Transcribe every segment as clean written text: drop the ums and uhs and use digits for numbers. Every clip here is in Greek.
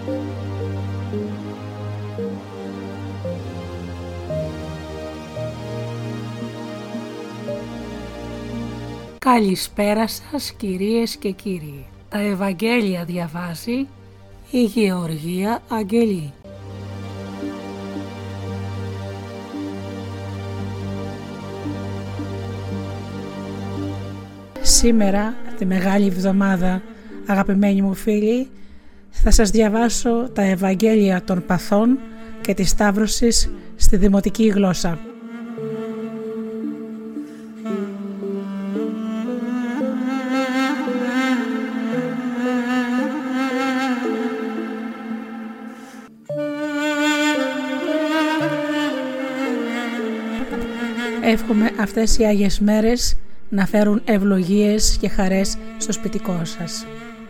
Καλησπέρα σας κυρίες και κύριοι. Τα Ευαγγέλια διαβάζει η Γεωργία Αγγελή. Σήμερα, τη Μεγάλη Εβδομάδα, αγαπημένοι μου φίλοι, θα σας διαβάσω τα Ευαγγέλια των Παθών και της Σταύρωσης στη δημοτική γλώσσα. Εύχομαι αυτές οι Άγιες μέρες να φέρουν ευλογίες και χαρές στο σπιτικό σας.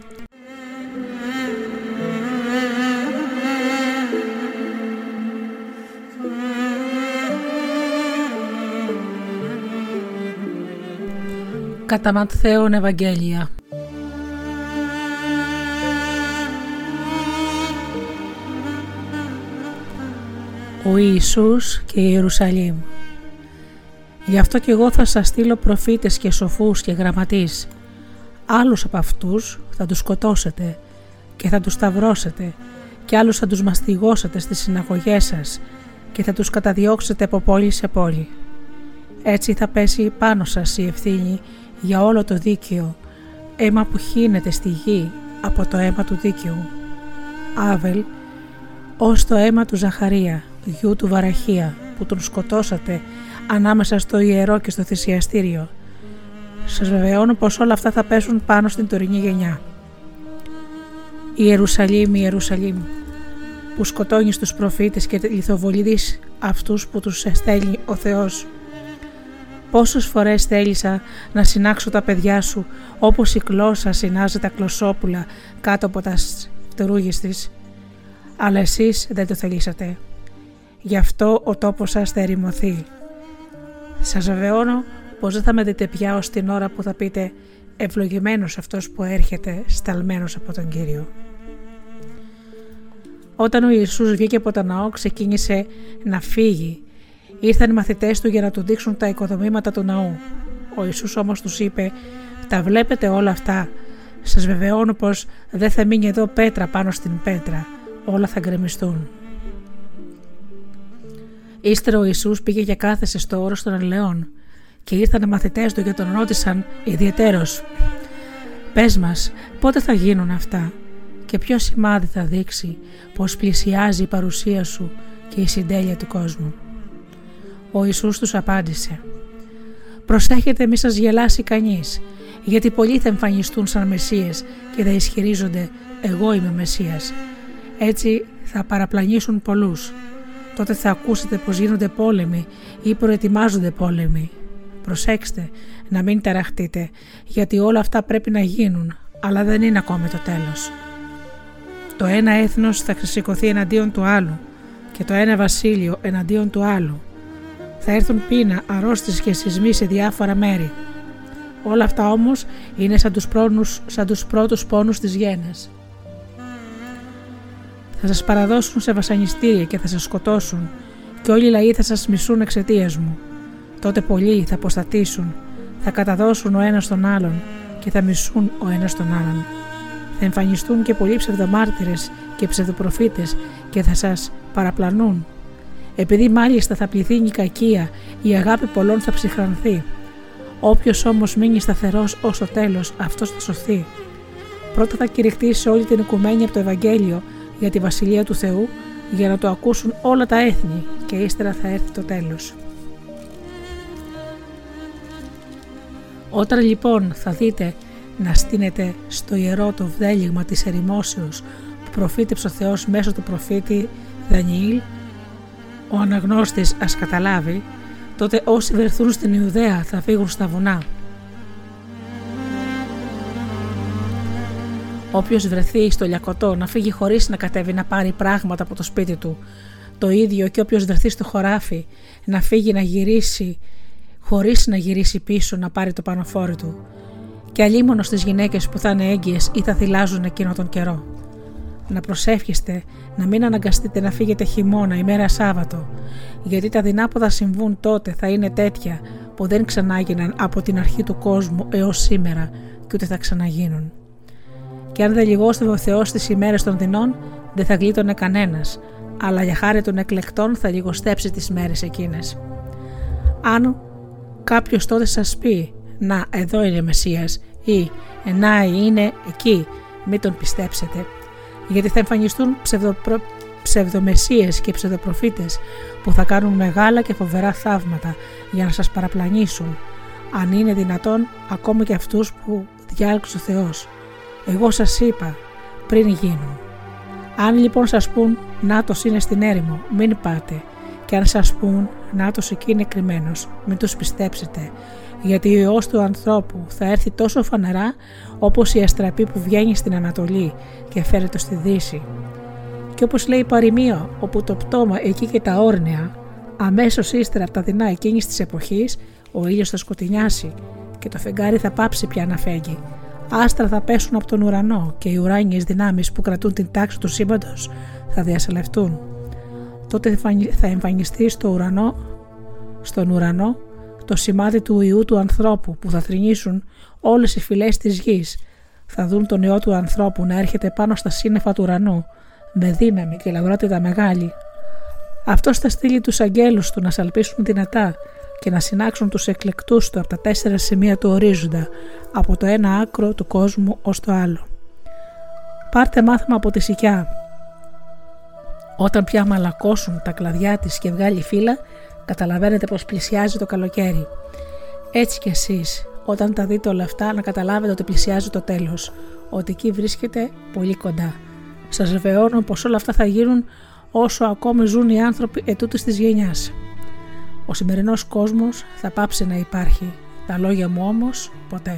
Κατά Ματθαίον Ευαγγέλια. Ο Ιησούς και η Ιερουσαλήμ. Γι' αυτό και εγώ θα σας στείλω προφήτες και σοφούς και γραμματείς. Άλλους από αυτούς θα τους σκοτώσετε και θα τους σταυρώσετε και άλλους θα τους μαστιγώσετε στις συναγωγές σας και θα τους καταδιώξετε από πόλη σε πόλη. Έτσι θα πέσει πάνω σας η ευθύνη για όλο το δίκαιο, αίμα που χύνεται στη γη από το αίμα του δίκαιου. Άβελ, ως το αίμα του Ζαχαρία, γιου του Βαραχία, που τον σκοτώσατε ανάμεσα στο ιερό και στο θυσιαστήριο. Σας βεβαιώνω πως όλα αυτά θα πέσουν πάνω στην τωρινή γενιά. Ιερουσαλήμ, Ιερουσαλήμ, που σκοτώνεις τους προφήτες και λιθοβολείς αυτούς που τους στέλνει ο Θεός. Πόσες φορές θέλησα να συνάξω τα παιδιά σου όπως η κλώσσα συνάζει τα κλωσόπουλα κάτω από τα φτερούγες της, αλλά εσείς δεν το θελήσατε. Γι' αυτό ο τόπος σας θα ερημωθεί. Σας βεβαιώνω πως δεν θα με δείτε πια ως την ώρα που θα πείτε «Ευλογημένος αυτός που έρχεται, σταλμένος από τον Κύριο». Όταν ο Ιησούς βγήκε από το ναό, ξεκίνησε να φύγει. Ήρθαν οι μαθητές του για να του δείξουν τα οικοδομήματα του ναού. Ο Ιησούς όμως τους είπε «Τα βλέπετε όλα αυτά. Σας βεβαιώνω πως δεν θα μείνει εδώ πέτρα πάνω στην πέτρα. Όλα θα γκρεμιστούν». Ύστερα ο Ιησούς πήγε και κάθεσε στο όρος των Ελαιών και ήρθαν οι μαθητές του και τον ρώτησαν ιδιαιτέρως «Πες μας, πότε θα γίνουν αυτά και ποιο σημάδι θα δείξει πως πλησιάζει η παρουσία σου και η συντέλεια του κόσμου?» Ο Ιησούς τους απάντησε «Προσέχετε μη σας γελάσει κανείς, γιατί πολλοί θα εμφανιστούν σαν Μεσσίες και θα ισχυρίζονται «Εγώ είμαι Μεσσίας». Έτσι θα παραπλανήσουν πολλούς. Τότε θα ακούσετε πως γίνονται πόλεμοι ή προετοιμάζονται πόλεμοι. Προσέξτε να μην ταραχτείτε, γιατί όλα αυτά πρέπει να γίνουν, αλλά δεν είναι ακόμη το τέλος. Το ένα έθνος θα ξεσηκωθεί εναντίον του άλλου και το ένα βασίλειο εναντίον του άλλου. Θα έρθουν πείνα, αρρώστιες και σεισμοί σε διάφορα μέρη. Όλα αυτά όμως είναι σαν τους πρώτους πόνους της γέννας. Θα σας παραδώσουν σε βασανιστήρια και θα σας σκοτώσουν και όλοι οι λαοί θα σας μισούν εξαιτίας μου. Τότε πολλοί θα αποστατήσουν, θα καταδώσουν ο ένας τον άλλον και θα μισούν ο ένας τον άλλον. Θα εμφανιστούν και πολλοί ψευδομάρτυρες και ψευδοπροφήτες και θα σας παραπλανούν. Επειδή μάλιστα θα πληθύνει η κακία, η αγάπη πολλών θα ψυχρανθεί. Όποιος όμως μείνει σταθερός ως το τέλος, αυτός θα σωθεί. Πρώτα θα κηρυχτεί σε όλη την οικουμένη από το Ευαγγέλιο για τη Βασιλεία του Θεού, για να το ακούσουν όλα τα έθνη και ύστερα θα έρθει το τέλος. Όταν λοιπόν θα δείτε να στείνεται στο ιερό το βδέλυγμα της ερημόσεως που προφήτεψε ο Θεός μέσω του προφήτη Δανιήλ, ο αναγνώστης ας καταλάβει, τότε όσοι βρεθούν στην Ιουδαία θα φύγουν στα βουνά. Όποιος βρεθεί στο λιακωτό να φύγει χωρίς να κατέβει να πάρει πράγματα από το σπίτι του. Το ίδιο και όποιος βρεθεί στο χωράφι να φύγει να γυρίσει χωρίς να γυρίσει πίσω να πάρει το πανοφόρι του. Και αλίμονο στις γυναίκες που θα είναι έγκυες ή θα θυλάζουν εκείνο τον καιρό. να προσεύχεστε να μην αναγκαστείτε να φύγετε χειμώνα ημέρα Σάββατο, γιατί τα δεινά που θα συμβούν τότε θα είναι τέτοια που δεν ξανάγιναν από την αρχή του κόσμου έως σήμερα και ούτε θα ξαναγίνουν. Και αν δεν λιγόστευε ο Θεός τις ημέρες των δεινών, δεν θα γλίτωνε κανένας, αλλά για χάρη των εκλεκτών θα λιγοστέψει τις μέρες εκείνες. Αν κάποιος τότε σας πει «Να, εδώ είναι Μεσσίας» ή «Να, είναι εκεί», μην τον πιστέψετε, γιατί θα εμφανιστούν ψευδομεσσίες και ψευδοπροφήτες που θα κάνουν μεγάλα και φοβερά θαύματα για να σας παραπλανήσουν, αν είναι δυνατόν ακόμα και αυτούς που διάλεξε ο Θεός. Εγώ σας είπα πριν γίνουν. Αν λοιπόν σας πούν «Νάτος είναι στην έρημο», μην πάτε, και αν σας πούν «Νάτος εκεί είναι κρυμμένος», μην τους πιστέψετε, γιατί ο Υιός του ανθρώπου θα έρθει τόσο φανερά όπως η αστραπή που βγαίνει στην Ανατολή και φέρεται στη Δύση. Και όπως λέει η παροιμία, όπου το πτώμα εκεί και τα όρνεα, αμέσως ύστερα από τα δεινά εκείνης της εποχής, ο ήλιος θα σκοτεινιάσει και το φεγγάρι θα πάψει πια να φέγγει. Άστρα θα πέσουν από τον ουρανό και οι ουράνιες δυνάμεις που κρατούν την τάξη του σύμπαντος θα διασελευτούν. Τότε θα εμφανιστεί στον ουρανό το σημάδι του Υιού του ανθρώπου που θα θρηνήσουν όλες οι φυλές της γης. Θα δουν τον Υιό του ανθρώπου να έρχεται πάνω στα σύννεφα του ουρανού με δύναμη και λαμπρότητα μεγάλη. Αυτός θα στείλει τους αγγέλους του να σαλπίσουν δυνατά και να συνάξουν τους εκλεκτούς του από τα 4 σημεία του ορίζοντα, από το ένα άκρο του κόσμου ως το άλλο. Πάρτε μάθημα από τη Σικιά. Όταν πια μαλακώσουν τα κλαδιά της και βγάλει φύλλα, καταλαβαίνετε πως πλησιάζει το καλοκαίρι. Έτσι κι εσείς, όταν τα δείτε όλα αυτά, να καταλάβετε ότι πλησιάζει το τέλος, ότι εκεί βρίσκεται πολύ κοντά. Σας βεβαιώνω πως όλα αυτά θα γίνουν όσο ακόμη ζουν οι άνθρωποι ετούτης της γενιάς. Ο σημερινός κόσμος θα πάψει να υπάρχει, τα λόγια μου όμως ποτέ.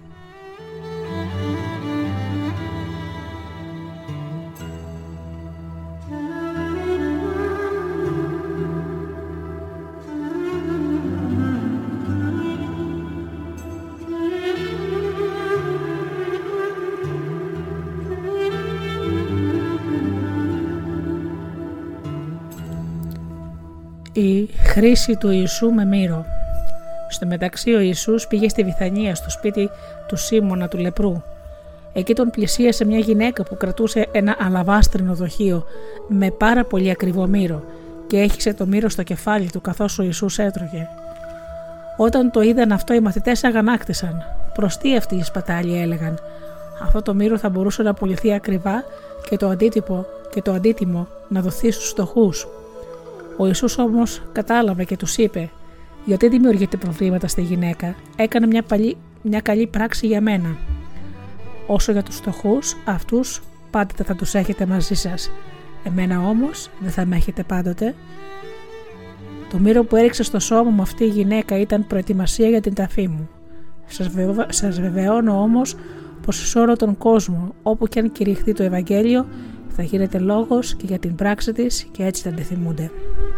Η χρήση του Ιησού με μύρο. Στο μεταξύ ο Ιησούς πήγε στη Βιθανία, στο σπίτι του Σίμωνα του λεπρού. Εκεί τον πλησίασε μια γυναίκα που κρατούσε ένα αλαβάστρινο δοχείο με πάρα πολύ ακριβό μύρο και έχισε το μύρο στο κεφάλι του καθώς ο Ιησούς έτρωγε. Όταν το είδαν αυτό, οι μαθητές αγανάκτησαν. «Προς τι αυτή η σπατάλη», έλεγαν. «Αυτό το μύρο θα μπορούσε να πουληθεί ακριβά και το αντίτιμο να δοθεί στους φτωχούς». Ο Ιησούς όμως κατάλαβε και τους είπε: «Γιατί δημιουργείτε προβλήματα στη γυναίκα, έκανε μια καλή πράξη για μένα. Όσο για τους φτωχούς, αυτούς πάντοτε θα τους έχετε μαζί σας. Εμένα όμως δεν θα με έχετε πάντοτε». Το μύρο που έριξε στο σώμα μου αυτή η γυναίκα ήταν προετοιμασία για την ταφή μου. Σας βεβαιώνω όμως πως σε όλο τον κόσμο, όπου και αν κηρυχθεί το Ευαγγέλιο, θα γίνεται λόγος και για την πράξη της και έτσι θα τη θυμούνται.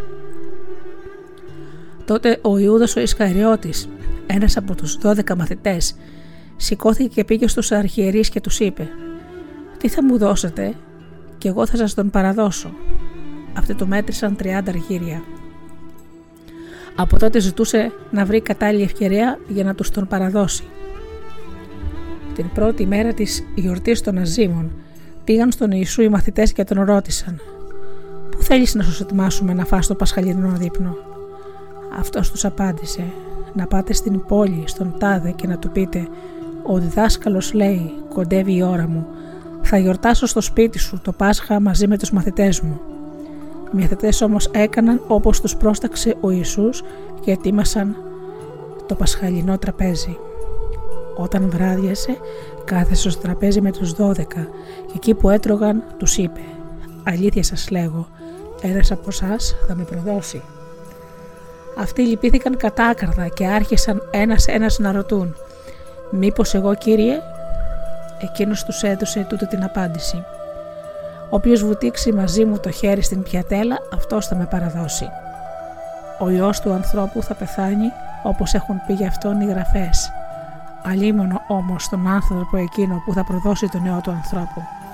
Τότε ο Ιούδας ο Ισκαριώτης, ένας από τους 12 μαθητές, σηκώθηκε και πήγε στους αρχιερείς και τους είπε: «Τι θα μου δώσετε και εγώ θα σας τον παραδώσω». Αυτοί το μέτρησαν 30 αργύρια. Από τότε ζητούσε να βρει κατάλληλη ευκαιρία για να τους τον παραδώσει. Την πρώτη μέρα της γιορτής των Αζήμων πήγαν στον Ιησού οι μαθητές και τον ρώτησαν: «Πού θέλεις να σου ετοιμάσουμε να φας το πασχαλινό δείπνο?» Αυτός τους απάντησε: «Να πάτε στην πόλη, στον τάδε και να του πείτε: ο διδάσκαλος λέει, κοντεύει η ώρα μου, θα γιορτάσω στο σπίτι σου το Πάσχα μαζί με τους μαθητές μου». Οι μαθητές όμως έκαναν όπως τους πρόσταξε ο Ιησούς και ετοίμασαν το πασχαλινό τραπέζι. Όταν βράδιασε, κάθεσε στο τραπέζι με τους 12 και εκεί που έτρωγαν τους είπε: «Αλήθεια σας λέγω, ένας από εσάς θα με προδώσει». Αυτοί λυπήθηκαν κατάκαρδα και άρχισαν ένας να ρωτούν: «Μήπως εγώ, Κύριε?» Εκείνος τους έδωσε τούτη την απάντηση: «Όποιος βουτήξει μαζί μου το χέρι στην πιατέλα, αυτός θα με παραδώσει. Ο Υιός του ανθρώπου θα πεθάνει όπως έχουν πει γι' αυτόν οι γραφές. Αλίμονο όμως τον άνθρωπο εκείνο που θα προδώσει τον Υιό του ανθρώπου.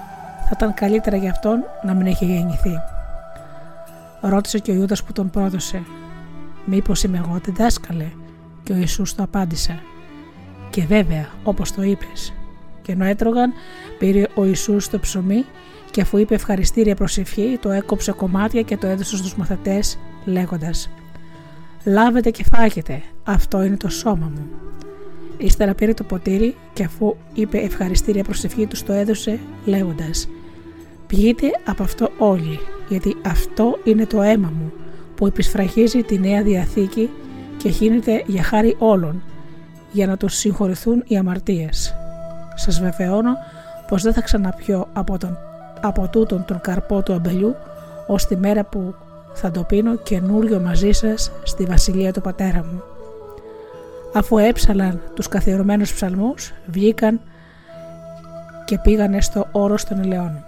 θα ήταν καλύτερα για αυτόν να μην είχε γεννηθεί. Ρώτησε και ο Ιούδας που τον πρόδωσε: «Μήπως είμαι εγώ, διδάσκαλε?» Και ο Ιησούς το απάντησε: «Και βέβαια, όπως το είπες». Και ενώ έτρωγαν, πήρε ο Ιησούς το ψωμί και αφού είπε ευχαριστήρια προσευχή, το έκοψε κομμάτια και το έδωσε στους μαθητές λέγοντας: «Λάβετε και φάγετε, αυτό είναι το σώμα μου». Ύστερα πήρε το ποτήρι και αφού είπε ευχαριστήρια προσευχή, τους το έδωσε λέγοντας: «Πιείτε από αυτό όλοι, γιατί αυτό είναι το αίμα μου που επισφραγίζει τη Νέα Διαθήκη και χύνεται για χάρη όλων, για να τους συγχωρηθούν οι αμαρτίες. Σας βεβαιώνω πως δεν θα ξαναπιώ από τούτον τον καρπό του αμπελιού ως τη μέρα που θα το πίνω καινούριο μαζί σας στη βασιλεία του πατέρα μου». Αφού έψαλαν τους καθιερωμένους ψαλμούς, βγήκαν και πήγανε στο όρος των ελαιών.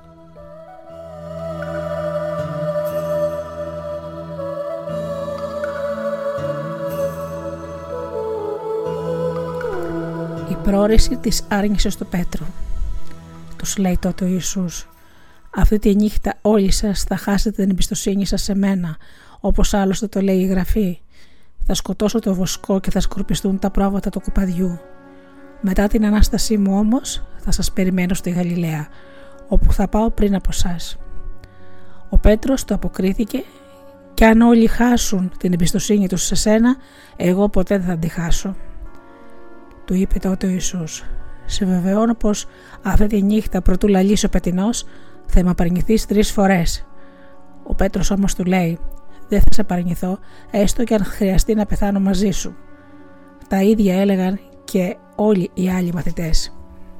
Η πρόρηση της άρνησης του Πέτρου. Τους λέει τότε ο Ιησούς: «Αυτή τη νύχτα όλοι σας θα χάσετε την εμπιστοσύνη σας σε μένα, όπως άλλωστε το λέει η Γραφή. Θα σκοτώσω το βοσκό και θα σκορπιστούν τα πρόβατα του κοπαδιού. Μετά την Ανάστασή μου όμως θα σας περιμένω στη Γαλιλαία, όπου θα πάω πριν από σας». Ο Πέτρος το αποκρίθηκε: «Κι αν όλοι χάσουν την εμπιστοσύνη τους σε σένα, εγώ ποτέ δεν θα τη χάσω». Του είπε τότε ο Ιησούς: «Σε βεβαιώνω πως αυτή τη νύχτα προτού λαλήσει ο πετεινός θα με απαρνηθείς 3 φορές». Ο Πέτρος όμως του λέει: «Δεν θα σε παρνηθώ, έστω και αν χρειαστεί να πεθάνω μαζί σου». Τα ίδια έλεγαν και όλοι οι άλλοι μαθητές.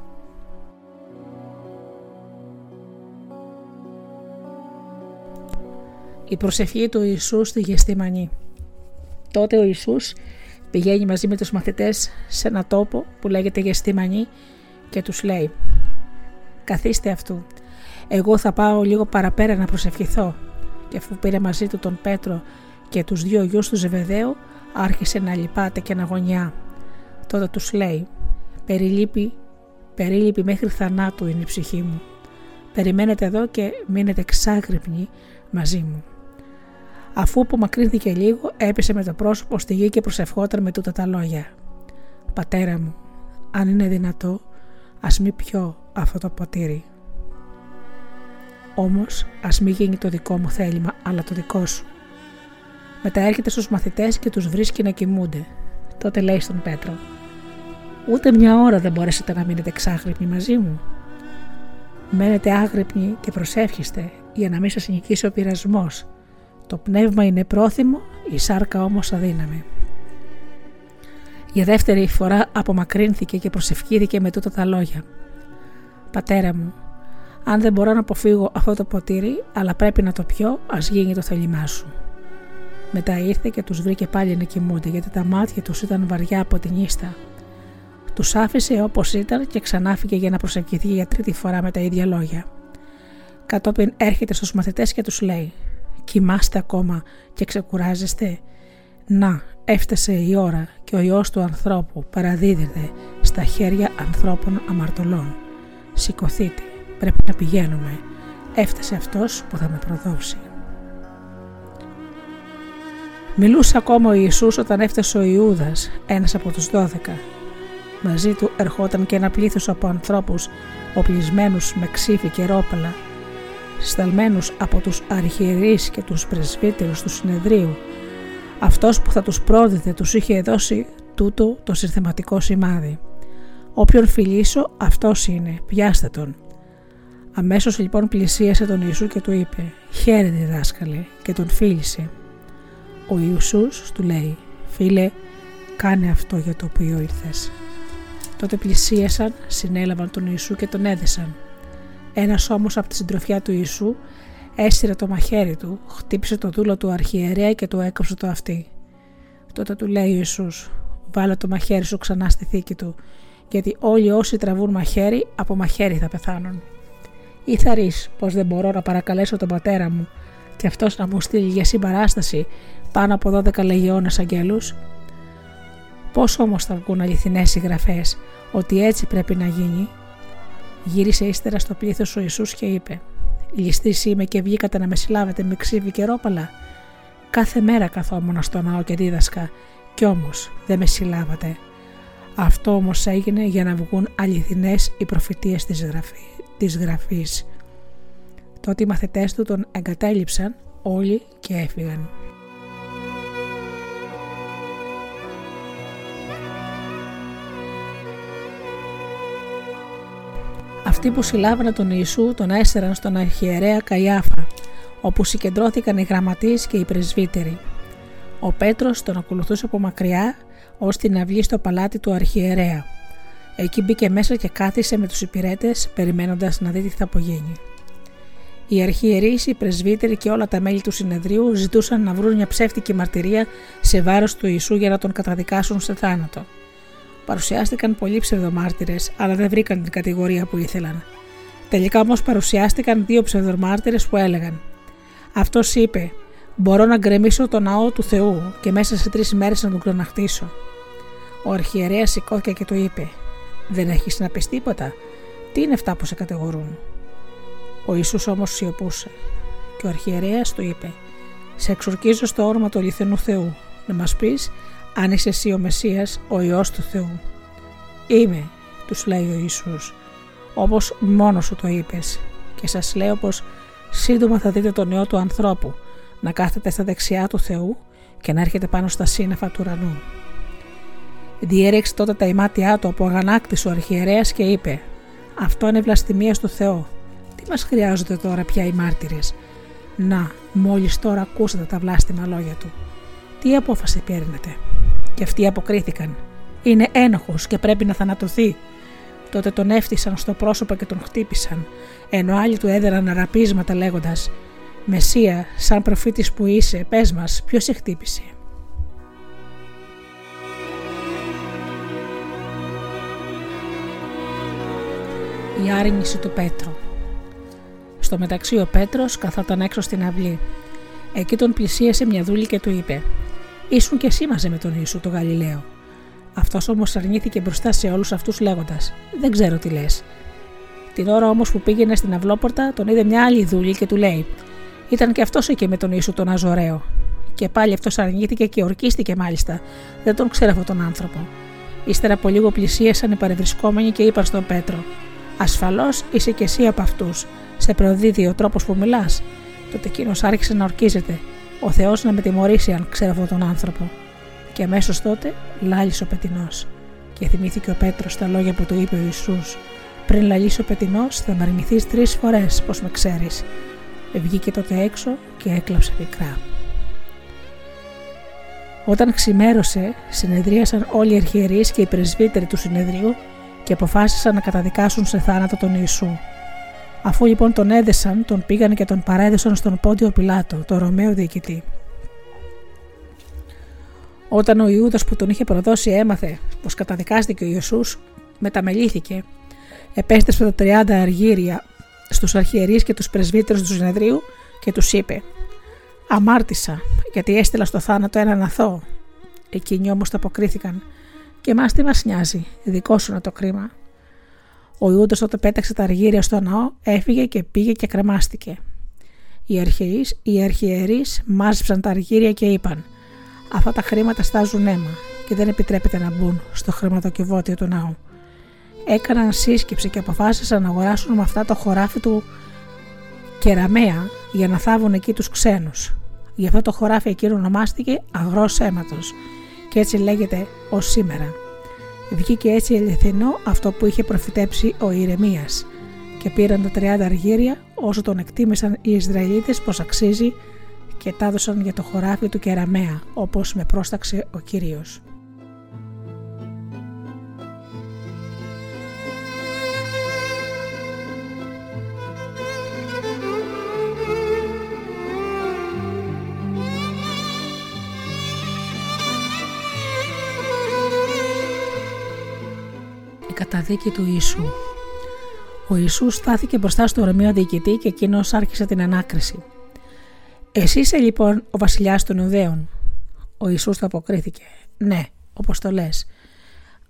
Η προσευχή του Ιησού στη Γεστημανή. Τότε ο Ιησούς πηγαίνει μαζί με τους μαθητές σε ένα τόπο που λέγεται Γεστημανή και τους λέει: «Καθίστε αυτού, εγώ θα πάω λίγο παραπέρα να προσευχηθώ». Και αφού πήρε μαζί του τον Πέτρο και τους 2 γιους του Ζεβεδαίου, άρχισε να λυπάται και να γωνιά. Τότε τους λέει: «Περίλυπη μέχρι θανάτου είναι η ψυχή μου. Περιμένετε εδώ και μείνετε εξάγρυπνοι μαζί μου». Αφού απομακρύνθηκε λίγο, έπεσε με το πρόσωπο στη γη και προσευχόταν με τούτα τα λόγια: «Πατέρα μου, αν είναι δυνατό, ας μη πιω αυτό το ποτήρι. Όμως ας μη γίνει το δικό μου θέλημα, αλλά το δικό σου». Μετά έρχεται στους μαθητές και τους βρίσκει να κοιμούνται. Τότε λέει στον Πέτρο: «Ούτε μια ώρα δεν μπορέσετε να μείνετε εξάγρυπνοι μαζί μου? Μένετε άγρυπνοι και προσεύχεστε για να μην σας νικήσει ο πειρασμός. Το πνεύμα είναι πρόθυμο, η σάρκα όμως αδύναμη». Για δεύτερη φορά απομακρύνθηκε και προσευχήθηκε με τούτα τα λόγια: «Πατέρα μου, αν δεν μπορώ να αποφύγω αυτό το ποτήρι, αλλά πρέπει να το πιω, ας γίνει το θέλημά σου». Μετά ήρθε και τους βρήκε πάλι να κοιμούνται, γιατί τα μάτια τους ήταν βαριά από την ίστα. Τους άφησε όπως ήταν και ξανάφυγε για να προσευχηθεί για 3η φορά με τα ίδια λόγια. Κατόπιν έρχεται στους μαθητές και τους λέει: «Κοιμάστε ακόμα και ξεκουράζεστε? Να, έφτασε η ώρα και ο Υιός του ανθρώπου παραδίδεται στα χέρια ανθρώπων αμαρτωλών. Σηκωθείτε, πρέπει να πηγαίνουμε. Έφτασε αυτός που θα με προδώσει». Μιλούσε ακόμα ο Ιησούς όταν έφτασε ο Ιούδας, ένας από τους 12. Μαζί του ερχόταν και ένα πλήθος από ανθρώπους οπλισμένους με ξύφη και ρόπαλα, σταλμένους από τους αρχιερείς και τους πρεσβύτερους του συνεδρίου. Αυτός που θα τους πρόδιδε τους είχε δώσει τούτο το συνθεματικό σημάδι: «Όποιον φιλήσω, αυτός είναι, πιάστε τον». Αμέσως λοιπόν πλησίασε τον Ιησού και του είπε: «Χαίρε διδάσκαλε», και τον φίλησε. Ο Ιησούς του λέει: «Φίλε, κάνε αυτό για το οποίο ήρθες». Τότε πλησίασαν, συνέλαβαν τον Ιησού και τον έδεσαν. Ένας όμως από τη συντροφιά του Ιησού έσυρε το μαχαίρι του, χτύπησε το δούλο του αρχιερέα και του έκοψε το αυτί. Τότε του λέει ο Ιησούς: «Βάλε το μαχαίρι σου ξανά στη θήκη του, γιατί όλοι όσοι τραβούν μαχαίρι, από μαχαίρι θα πεθάνουν. Ή θα ρεις πως δεν μπορώ να παρακαλέσω τον πατέρα μου και αυτός να μου στείλει για συμπαράσταση πάνω από 12 λεγεώνες αγγέλους? Πώς όμως θα βγουν αληθινές οι γραφές ότι έτσι πρέπει να γίνει? Γύρισε ύστερα στο πλήθος ο Ιησούς και είπε: «Ληστής είμαι και βγήκατε να με συλλάβετε με ξύβι και ρόπαλα? Κάθε μέρα καθόμουν στο ναό και δίδασκα, κι όμως δεν με συλλάβατε. Αυτό όμως έγινε για να βγουν αληθινές οι προφητείες της Γραφής». Τότε οι μαθητές του τον εγκατέλειψαν όλοι και έφυγαν. Αυτοί που συλλάβανε τον Ιησού τον έστεραν στον αρχιερέα Καϊάφα, όπου συγκεντρώθηκαν οι γραμματείς και οι πρεσβύτεροι. Ο Πέτρος τον ακολουθούσε από μακριά ώστε να βγει στο παλάτι του αρχιερέα. Εκεί μπήκε μέσα και κάθισε με τους υπηρέτες, περιμένοντας να δει τι θα απογίνει. Οι αρχιερείς, οι πρεσβύτεροι και όλα τα μέλη του συνεδρίου ζητούσαν να βρουν μια ψεύτικη μαρτυρία σε βάρος του Ιησού για να τον καταδικάσουν σε θάνατο. Παρουσιάστηκαν πολλοί ψευδομάρτυρες, αλλά δεν βρήκαν την κατηγορία που ήθελαν. Τελικά όμως παρουσιάστηκαν 2 ψευδομάρτυρες που έλεγαν: «Αυτός είπε: μπορώ να γκρεμίσω το ναό του Θεού και μέσα σε 3 μέρες να τον ξαναχτίσω». Ο αρχιερέας σηκώθηκε και του είπε: «Δεν έχεις να πεις τίποτα? Τι είναι αυτά που σε κατηγορούν?» Ο Ιησούς όμως σιωπούσε και ο αρχιερέας του είπε: «Σε εξορκίζω στο όνομα του αληθινού Θεού να μας πεις αν είσαι εσύ ο Μεσσίας, ο Υιός του Θεού». «Είμαι», τους λέει ο Ιησούς, «όπως μόνος σου το είπες, και σας λέω πως σύντομα θα δείτε τον Υιό του ανθρώπου να κάθεται στα δεξιά του Θεού και να έρχεται πάνω στα σύννεφα του ουρανού». Διέρεξε τότε τα ημάτια του από αγανάκτης ο αρχιερέας και είπε: «Αυτό είναι βλασφημία στο Θεό. Τι μας χρειάζονται τώρα πια οι μάρτυρες? Να, μόλις τώρα ακούσατε τα βλάστημα λόγια του. Τι απόφαση παίρνετε?» Και αυτοί αποκρίθηκαν: «Είναι ένοχος και πρέπει να θανατωθεί». Τότε τον έφτισαν στο πρόσωπο και τον χτύπησαν, ενώ άλλοι του έδεραν αραπίσματα λέγοντας: «Μεσσία, σαν προφήτης που είσαι, πες μας, ποιος σε χτύπησε?» Η άρνηση του Πέτρου. Στο μεταξύ ο Πέτρος καθόταν έξω στην αυλή. Εκεί τον πλησίασε μια δούλη και του είπε: «Ήσουν και εσύ μαζί με τον Ιησού το Γαλιλαίο». Αυτός όμως αρνήθηκε μπροστά σε όλους αυτούς λέγοντας: «Δεν ξέρω τι λες». Την ώρα όμως που πήγαινε στην αυλόπορτα τον είδε μια άλλη δούλη και του λέει: «Ήταν και αυτός εκεί με τον Ιησού τον Ναζωραίο». Και πάλι αυτός αρνήθηκε και ορκίστηκε μάλιστα. Δεν τον ξέρω αυτόν τον άνθρωπο. Ύστερα από λίγο πλησίασαν οι παρευρισκόμενοι και είπαν στον Πέτρο: «Ασφαλώς είσαι κι εσύ από αυτούς. Σε προδίδει ο τρόπος που μιλάς». Τότε εκείνος άρχισε να ορκίζεται: «Ο Θεός να με τιμωρήσει αν ξέρω αυτόν τον άνθρωπο». Και αμέσως τότε λάλησε ο πετεινός. Και θυμήθηκε ο Πέτρος τα λόγια που του είπε ο Ιησούς: «Πριν λαλήσει ο πετεινός, θα με αρνηθείς 3 φορές πως με ξέρεις». Βγήκε τότε έξω και έκλαψε πικρά. Όταν ξημέρωσε, συνεδρίασαν όλοι οι αρχιερείς και οι πρεσβύτεροι του συνεδρίου και αποφάσισαν να καταδικάσουν σε θάνατο τον Ιησού. Αφού λοιπόν τον έδεσαν, τον πήγαν και τον παρέδωσαν στον Πόντιο Πιλάτο, τον Ρωμαίο διοικητή. Όταν ο Ιούδας που τον είχε προδώσει έμαθε πως καταδικάστηκε ο Ιησούς, μεταμελήθηκε, επέστρεψε τα 30 αργύρια στους αρχιερείς και τους πρεσβύτερους του συνεδρίου και τους είπε: «Αμάρτησα, γιατί έστειλα στο θάνατο έναν αθώο». Εκείνοι όμως τα αποκρίθηκαν: «Και εμάς τι μας νοιάζει, δικό σου είναι το κρίμα». Ο Ιούδας τότε πέταξε τα αργύρια στο ναό, έφυγε και πήγε και κρεμάστηκε. Οι αρχιερείς μάζεψαν τα αργύρια και είπαν: «Αυτά τα χρήματα στάζουν αίμα και δεν επιτρέπεται να μπουν στο χρηματοκιβώτιο του ναού». Έκαναν σύσκεψη και αποφάσισαν να αγοράσουν με αυτά το χωράφι του Κεραμαία για να θάβουν εκεί τους ξένους. Γι' αυτό το χωράφι εκείνο ονομάστηκε Αγρός Αίματος και έτσι λέγεται ως σήμερα. Βγήκε έτσι αληθινό αυτό που είχε προφητέψει ο Ιερεμίας και πήραν τα 30 αργύρια όσο τον εκτίμησαν οι Ισραηλίτες πως αξίζει και τα έδωσαν για το χωράφι του Κεραμαία όπως με πρόσταξε ο Κύριος. Καταδίκη του Ιησού. Ο Ιησούς στάθηκε μπροστά στο Ρωμαίο διοικητή και εκείνος άρχισε την ανάκριση. «Εσύ είσαι λοιπόν ο βασιλιάς των Ιουδαίων?» Ο Ιησούς του αποκρίθηκε: «Ναι, όπως το λες».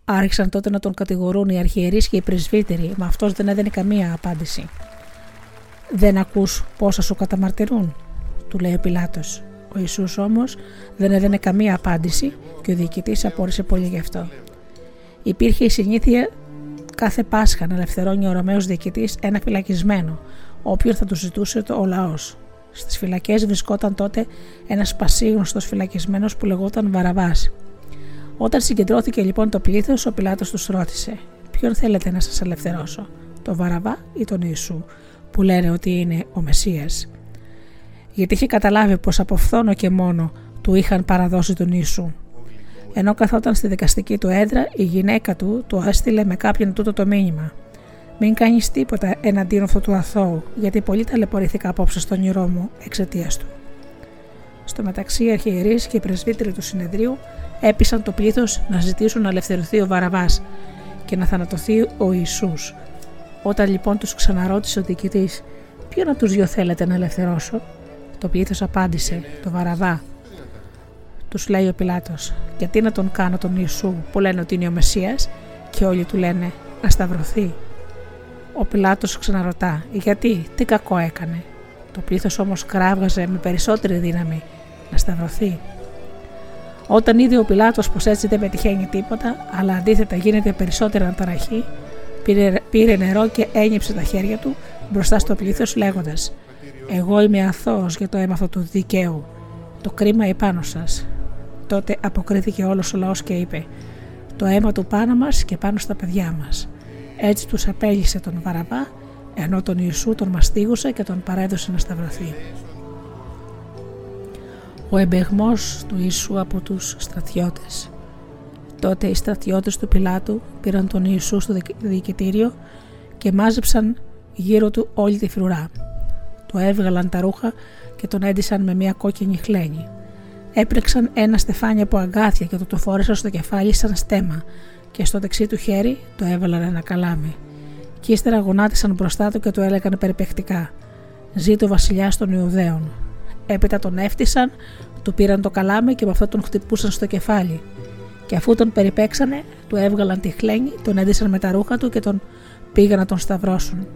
Άρχισαν τότε να τον κατηγορούν οι αρχιερείς και οι πρεσβύτεροι, μα αυτός δεν έδινε καμία απάντηση. «Δεν ακούς πόσα σου καταμαρτυρούν», του λέει ο Πιλάτος. Ο Ιησούς όμως δεν έδινε καμία απάντηση και ο διοικητής απόρρισε πολύ γι' αυτό. Υπήρχε η συνήθεια κάθε Πάσχα να ελευθερώνει ο Ρωμαίος διοικητής ένα φυλακισμένο, όποιον θα του ζητούσε ο λαός. Στις φυλακές βρισκόταν τότε ένας πασίγνωστος φυλακισμένος που λεγόταν Βαραβάς. Όταν συγκεντρώθηκε λοιπόν το πλήθος, ο Πιλάτος τους ρώτησε: «Ποιον θέλετε να σας ελευθερώσω, τον Βαραβά ή τον Ιησού, που λένε ότι είναι ο Μεσσίας?» Γιατί είχε καταλάβει πως από φθόνο και μόνο του είχαν παραδώσει τον Ιησού. Ενώ καθόταν στη δικαστική του έδρα, η γυναίκα του έστειλε με κάποιον τούτο το μήνυμα: «Μην κάνεις τίποτα εναντίον αυτού του αθώου, γιατί πολύ ταλαιπωρήθηκα απόψε στον όνειρό μου εξαιτίας του». Στο μεταξύ, οι αρχιερείς και οι πρεσβύτεροι του συνεδρίου έπεισαν το πλήθος να ζητήσουν να ελευθερωθεί ο Βαραβάς και να θανατωθεί ο Ιησούς. Όταν λοιπόν τους ξαναρώτησε ο διοικητής: «Ποιον από τους δυο θέλετε να ελευθερώσω?» Το πλήθος απάντησε: «Το Βαραβά». Τους λέει ο Πιλάτος: «Γιατί να τον κάνω τον Ιησού που λένε ότι είναι ο Μεσσίας?» Και όλοι του λένε: «Να σταυρωθεί». Ο Πιλάτος ξαναρωτά: «Γιατί, τι κακό έκανε?» Το πλήθος όμως κράβγαζε με περισσότερη δύναμη: «Να σταυρωθεί». Όταν είδε ο Πιλάτος πως έτσι δεν πετυχαίνει τίποτα, αλλά αντίθετα γίνεται περισσότερη αναταραχή, πήρε νερό και ένιψε τα χέρια του μπροστά στο πλήθος λέγοντας: «Εγώ είμαι αθώος για το αίμα αυτού του δικαίου. Το κρίμα επάνω σας». Τότε αποκρίθηκε όλος ο λαός και είπε: «Το αίμα του πάνω μας και πάνω στα παιδιά μας». Έτσι τους απέλυσε τον Βαραβά, ενώ τον Ιησού τον μαστίγωσε και τον παρέδωσε να σταυρωθεί. Ο εμπεγμός του Ιησού από τους στρατιώτες. Τότε οι στρατιώτες του Πιλάτου πήραν τον Ιησού στο διοικητήριο και μάζεψαν γύρω του όλη τη φρουρά. Του έβγαλαν τα ρούχα και τον έντυσαν με μια κόκκινη χλένη. Έπρεξαν ένα στεφάνι από αγκάθια και το φόρεσαν στο κεφάλι σαν στέμα και στο δεξί του χέρι το έβαλαν ένα καλάμι. Κι ύστερα γονάτισαν μπροστά του και του έλεγαν περιπαικτικά: «Ζήτω ο βασιλιάς των Ιουδαίων». Έπειτα τον έφτισαν, του πήραν το καλάμι και με αυτό τον χτυπούσαν στο κεφάλι. Και αφού τον περιπέξανε, του έβγαλαν τη χλένη, τον έντυσαν με τα ρούχα του και τον πήγαν να τον σταυρώσουν.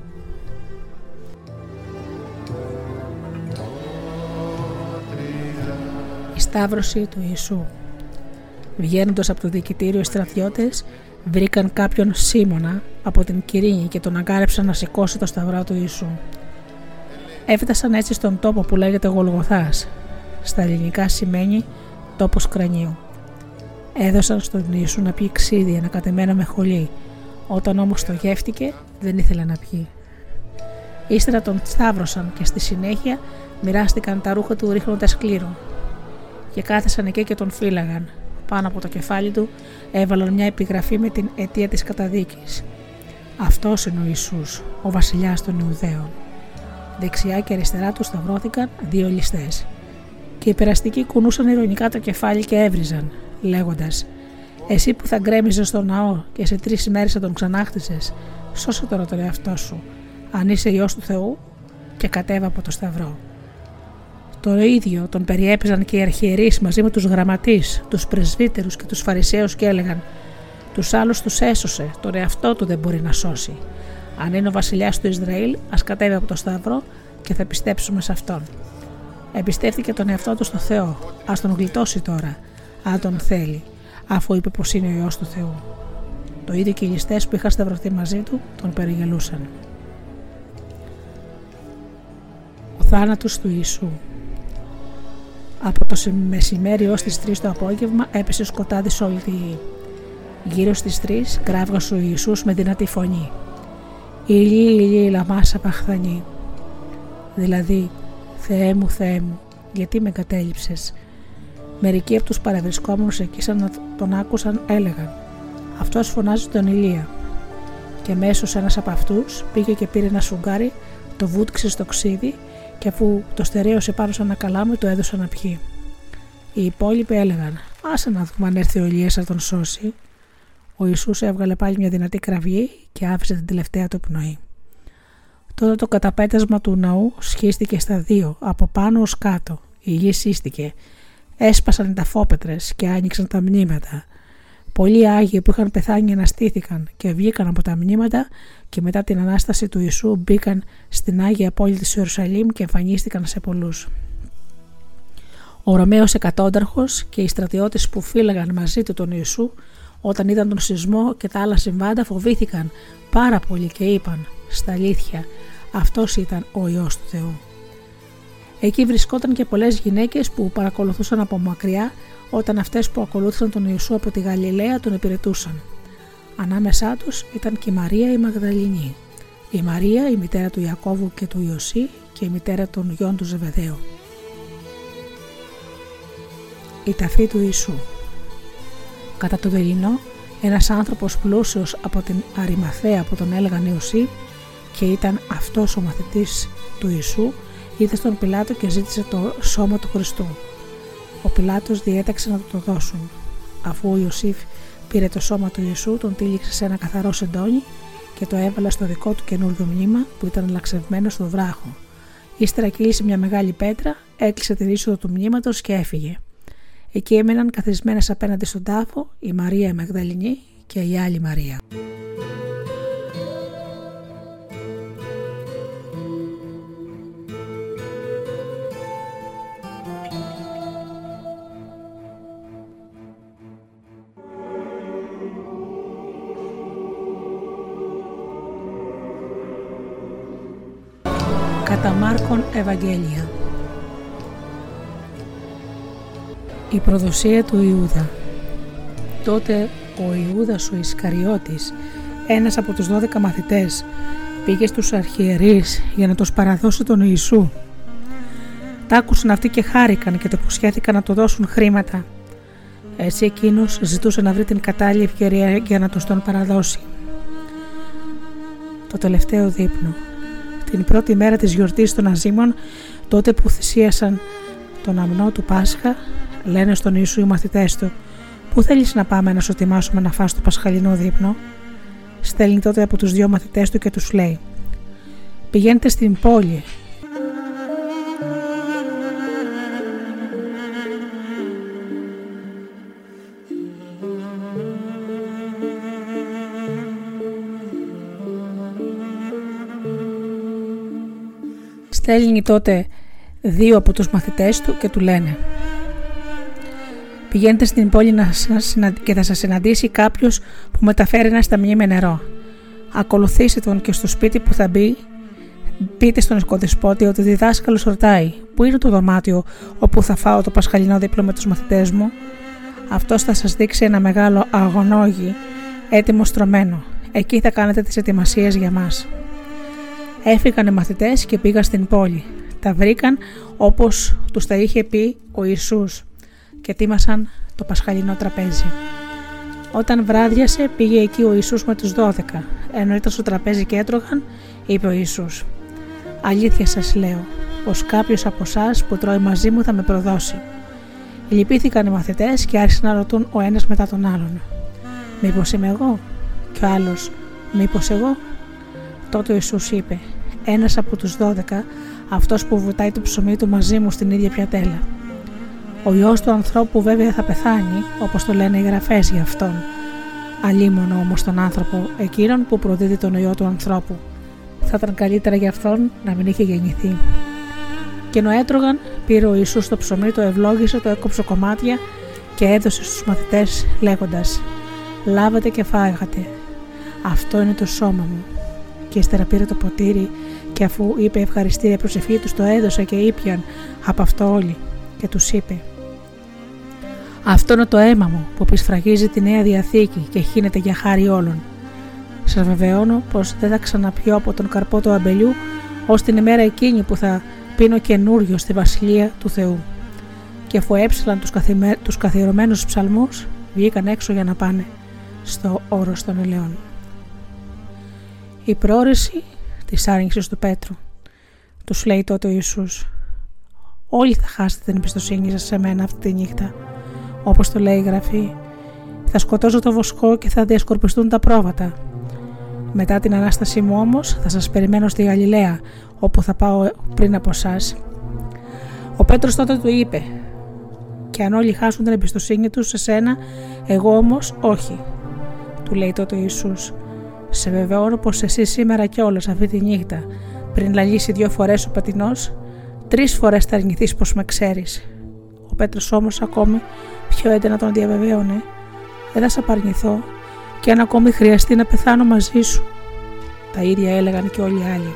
Η σταύρωση του Ιησού. Βγαίνοντας από το διοικητήριο, οι στρατιώτες βρήκαν κάποιον Σίμωνα από την Κυρίνη και τον αγκάρεψαν να σηκώσει το σταυρό του Ιησού. Έφτασαν έτσι στον τόπο που λέγεται Γολγοθάς. Στα ελληνικά σημαίνει τόπος κρανίου. Έδωσαν στον Ιησού να πιει ξύδι ανακατεμένο με χολή. Όταν όμως το γεύτηκε, δεν ήθελε να πιει. Ύστερα τον σταύρωσαν και στη συνέχεια μοιράστηκαν τα ρούχα του ρίχνοντας κλήρο. Και κάθεσαν εκεί και τον φύλαγαν. Πάνω από το κεφάλι του έβαλαν μια επιγραφή με την αιτία της καταδίκης. «Αυτός είναι ο Ιησούς, ο βασιλιάς των Ιουδαίων». Δεξιά και αριστερά του σταυρώθηκαν δύο ληστές. Και οι περαστικοί κουνούσαν ειρωνικά το κεφάλι και έβριζαν, λέγοντας: «Εσύ που θα γκρέμιζες στον ναό και σε 3 μέρες θα τον ξανάχτισες, σώσε τώρα τον εαυτό σου, αν είσαι Υιός του Θεού, και κατέβα από το σταυρό». Το ίδιο τον περιέπαιζαν και οι αρχιερείς μαζί με τους γραμματείς, τους πρεσβύτερους και τους φαρισαίους και έλεγαν: «Τους άλλους τους έσωσε, τον εαυτό του δεν μπορεί να σώσει. Αν είναι ο βασιλιάς του Ισραήλ, ας κατέβει από το σταυρό και θα πιστέψουμε σε αυτόν». Εμπιστεύτηκε τον εαυτό του στο Θεό, ας τον γλιτώσει τώρα, αν τον θέλει, αφού είπε πως είναι ο Υιός του Θεού. Το ίδιο και οι ληστές που είχαν σταυρωθεί μαζί του τον περιγελούσαν. Ο θάνατος του Ιησού. Από το μεσημέρι ως τις 3 το απόγευμα έπεσε σκοτάδι σε όλη τη γη. Γύρω στις 3 κράβγασε ο Ιησούς με δυνατή φωνή: «Ηλί, ηλί, λαμά σαπαχθανή». Δηλαδή, «Θεέ μου, γιατί με εγκατέλειψες?» Μερικοί από τους παρευρισκόμενους εκεί σαν να τον άκουσαν έλεγαν: «Αυτός φωνάζει τον Ηλία». Και αμέσως ένας από αυτούς πήγε και πήρε ένα σουγκάρι, το βούτυξε στο ξύδι και αφού το στερέωσε πάνω σε ένα καλάμι το έδωσε να πιει. Οι υπόλοιποι έλεγαν: «Άσε να δούμε αν έρθει ο Ηλίας να τον σώσει». Ο Ιησούς έβγαλε πάλι μια δυνατή κραυγή και άφησε την τελευταία του πνοή. Τότε το καταπέτασμα του ναού σχίστηκε στα 2, από πάνω ως κάτω. Η γη σύστηκε. Έσπασαν οι ταφόπετρες και άνοιξαν τα μνήματα. Πολλοί Άγιοι που είχαν πεθάνει αναστήθηκαν και βγήκαν από τα μνήματα και μετά την Ανάσταση του Ιησού μπήκαν στην Άγια πόλη της Ιερουσαλήμ και εμφανίστηκαν σε πολλούς. Ο Ρωμαίος εκατόνταρχος και οι στρατιώτες που φύλαγαν μαζί του τον Ιησού, όταν είδαν τον σεισμό και τα άλλα συμβάντα, φοβήθηκαν πάρα πολύ και είπαν: «Στα αλήθεια, αυτός ήταν ο Υιός του Θεού». Εκεί βρισκόταν και πολλές γυναίκες που παρακολουθούσαν από μακριά όταν αυτές που ακολούθησαν τον Ιησού από τη Γαλιλαία τον υπηρετούσαν. Ανάμεσά τους ήταν και η Μαρία η Μαγδαληνή, η Μαρία η μητέρα του Ιακώβου και του Ιωσή και η μητέρα των γιών του Ζεβεδαίου. Η ταφή του Ιησού. Κατά το δειλινό, ένας άνθρωπος πλούσιος από την Αριμαθαία που τον έλεγαν Ιωσή και ήταν αυτός ο μαθητής του Ιησού, ήρθε στον Πιλάτο και ζήτησε το σώμα του Χριστού. Ο Πιλάτος διέταξε να του το δώσουν. Αφού ο Ιωσήφ πήρε το σώμα του Ιησού, τον τύλιξε σε ένα καθαρό σεντόνι και το έβαλε στο δικό του καινούριο μνήμα που ήταν λαξευμένο στο βράχο. Ύστερα κύλησε μια μεγάλη πέτρα, έκλεισε την είσοδο του μνήματος και έφυγε. Εκεί έμεναν καθισμένες απέναντι στον τάφο η Μαρία η Μαγδαληνή και η άλλη Μαρία. Κατά Μάρκον Ευαγγέλια. Η προδοσία του Ιούδα. Τότε ο Ιούδας ο Ισκαριώτης, ένας από τους 12 μαθητές, πήγε στους αρχιερείς για να τους παραδώσει τον Ιησού. Τα άκουσαν αυτοί και χάρηκαν και το υποσχέθηκαν να του δώσουν χρήματα. Έτσι εκείνος ζητούσε να βρει την κατάλληλη ευκαιρία για να τους τον παραδώσει. Το τελευταίο δείπνο. Την πρώτη μέρα της γιορτής των Αζήμων, τότε που θυσίασαν τον αμνό του Πάσχα, λένε στον Ιησού οι μαθητές του: «Πού θέλεις να πάμε να σου ετοιμάσουμε να φας το πασχαλινό δείπνο?» Στέλνει τότε από τους 2 μαθητές του και τους λέει: «Πηγαίνετε στην πόλη». Στέλνει τότε 2 από τους μαθητές του και του λένε: «Πηγαίνετε στην πόλη και θα σας συναντήσει κάποιος που μεταφέρει ένα σταμνί με νερό. Ακολουθήστε τον και στο σπίτι που θα μπει, πείτε στον οικοδεσπότη ότι ο διδάσκαλος ρωτάει: «Πού είναι το δωμάτιο όπου θα φάω το πασχαλινό δίπλο με τους μαθητές μου?» Αυτός θα σας δείξει ένα μεγάλο αγωνόγι έτοιμο στρωμένο. Εκεί θα κάνετε τις ετοιμασίες για μας». Έφυγαν οι μαθητές και πήγαν στην πόλη. Τα βρήκαν όπως τους τα είχε πει ο Ιησούς και ετοίμασαν το πασχαλινό τραπέζι. Όταν βράδιασε, πήγε εκεί ο Ιησούς με τους 12. Ενώ ήταν στο τραπέζι και έτρωγαν, είπε ο Ιησούς: «Αλήθεια σας λέω, πως κάποιος από εσάς που τρώει μαζί μου θα με προδώσει». Λυπήθηκαν οι μαθητές και άρχισαν να ρωτούν ο ένας μετά τον άλλον: «Μήπως είμαι εγώ?» Και ο άλλος: «Μήπως εγώ?» Τότε ο Ιησούς είπε: «Ένας από τους 12, αυτός που βουτάει το ψωμί του μαζί μου στην ίδια πιατέλα. Ο Υιός του ανθρώπου βέβαια θα πεθάνει, όπως το λένε οι γραφές για αυτόν. Αλίμονο όμως τον άνθρωπο εκείνον που προδίδει τον Υιό του ανθρώπου. Θα ήταν καλύτερα για αυτόν να μην είχε γεννηθεί». Και ενώ έτρωγαν, πήρε ο Ιησούς το ψωμί, το ευλόγησε, το έκοψε κομμάτια και έδωσε στους μαθητές λέγοντας: «Λάβατε και φάγατε. Αυτό είναι το σώμα μου». Και ύστερα πήρε το ποτήρι και αφού είπε ευχαριστήρια προσευχή τους, το έδωσε και ήπιαν από αυτό όλοι και τους είπε: «Αυτό είναι το αίμα μου που επισφραγίζει τη Νέα Διαθήκη και χύνεται για χάρη όλων. Σας βεβαιώνω πως δεν θα ξαναπιώ από τον καρπό του αμπελιού ως την ημέρα εκείνη που θα πίνω καινούριο στη Βασιλεία του Θεού». Και αφού έψαλαν τους καθιερωμένους ψαλμούς, βγήκαν έξω για να πάνε στο όρος των ελαιών. Η προώρηση της άρνησης του Πέτρου. Τους λέει τότε ο Ιησούς: «Όλοι θα χάσετε την εμπιστοσύνη σας σε μένα αυτή τη νύχτα. Όπως το λέει η Γραφή, θα σκοτώσω το βοσκό και θα διασκορπιστούν τα πρόβατα. Μετά την Ανάστασή μου όμως θα σας περιμένω στη Γαλιλαία, όπου θα πάω πριν από εσάς». Ο Πέτρος τότε του είπε: Και αν όλοι χάσουν την εμπιστοσύνη τους σε σένα, εγώ όμως όχι. Του λέει τότε ο Ιησούς: σε βεβαιώνω πως εσύ σήμερα κιόλας αυτή τη νύχτα, πριν λαλήσει 2 φορές ο πατηνός, 3 φορές θα αρνηθείς πως με ξέρεις. Ο Πέτρος όμως ακόμη πιο έντονα τον διαβεβαίωνε: δεν θα σε απαρνηθώ, και αν ακόμη χρειαστεί να πεθάνω μαζί σου. Τα ίδια έλεγαν και όλοι οι άλλοι.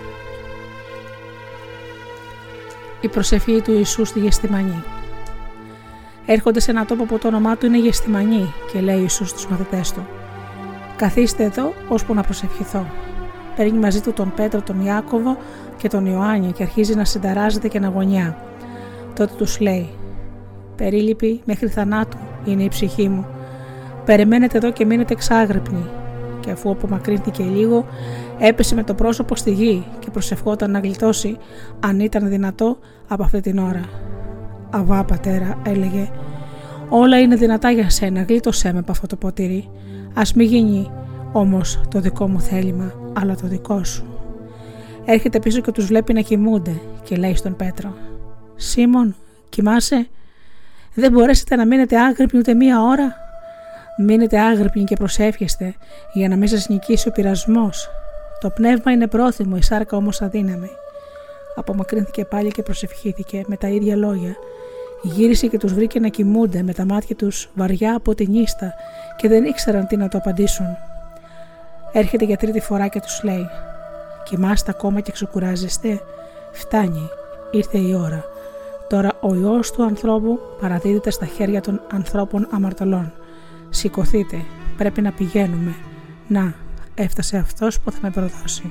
Η προσευχή του Ιησού στη Γεστημανή. Έρχονται σε ένα τόπο που το όνομά του είναι Γεστημανή και λέει ο Ιησούς στους μαθητές του: καθίστε εδώ ώσπου να προσευχηθώ. Παίρνει μαζί του τον Πέτρο, τον Ιάκωβο και τον Ιωάννη και αρχίζει να συνταράζεται και να γωνιά. Τότε τους λέει: περίλυπη μέχρι θανάτου είναι η ψυχή μου. Περιμένετε εδώ και μείνετε εξάγρυπνοι. Και αφού απομακρύνθηκε λίγο, έπεσε με το πρόσωπο στη γη και προσευχόταν να γλιτώσει, αν ήταν δυνατό, από αυτή την ώρα. Αβά, πατέρα, έλεγε, όλα είναι δυνατά για σένα, γλίτωσέ με από αυτό το ποτήρι. Ας μη γίνει όμως το δικό μου θέλημα, αλλά το δικό σου. Έρχεται πίσω και τους βλέπει να κοιμούνται και λέει στον Πέτρο: Σίμων, κοιμάσαι? Δεν μπορέσετε να μείνετε άγρυπνοι ούτε 1 ώρα? Μείνετε άγρυπνοι και προσεύχεστε για να μην σας νικήσει ο πειρασμός. Το πνεύμα είναι πρόθυμο, η σάρκα όμως αδύναμη. Απομακρύνθηκε πάλι και προσευχήθηκε με τα ίδια λόγια. Γύρισε και τους βρήκε να κοιμούνται με τα μάτια τους βαριά από την ίστα και δεν ήξεραν τι να το απαντήσουν. Έρχεται για 3η φορά και τους λέει: κοιμάστε ακόμα και ξεκουράζεστε? Φτάνει, ήρθε η ώρα. Τώρα ο Υιός του ανθρώπου παραδίδεται στα χέρια των ανθρώπων αμαρτωλών. Σηκωθείτε, πρέπει να πηγαίνουμε. Να, έφτασε αυτός που θα με προδώσει.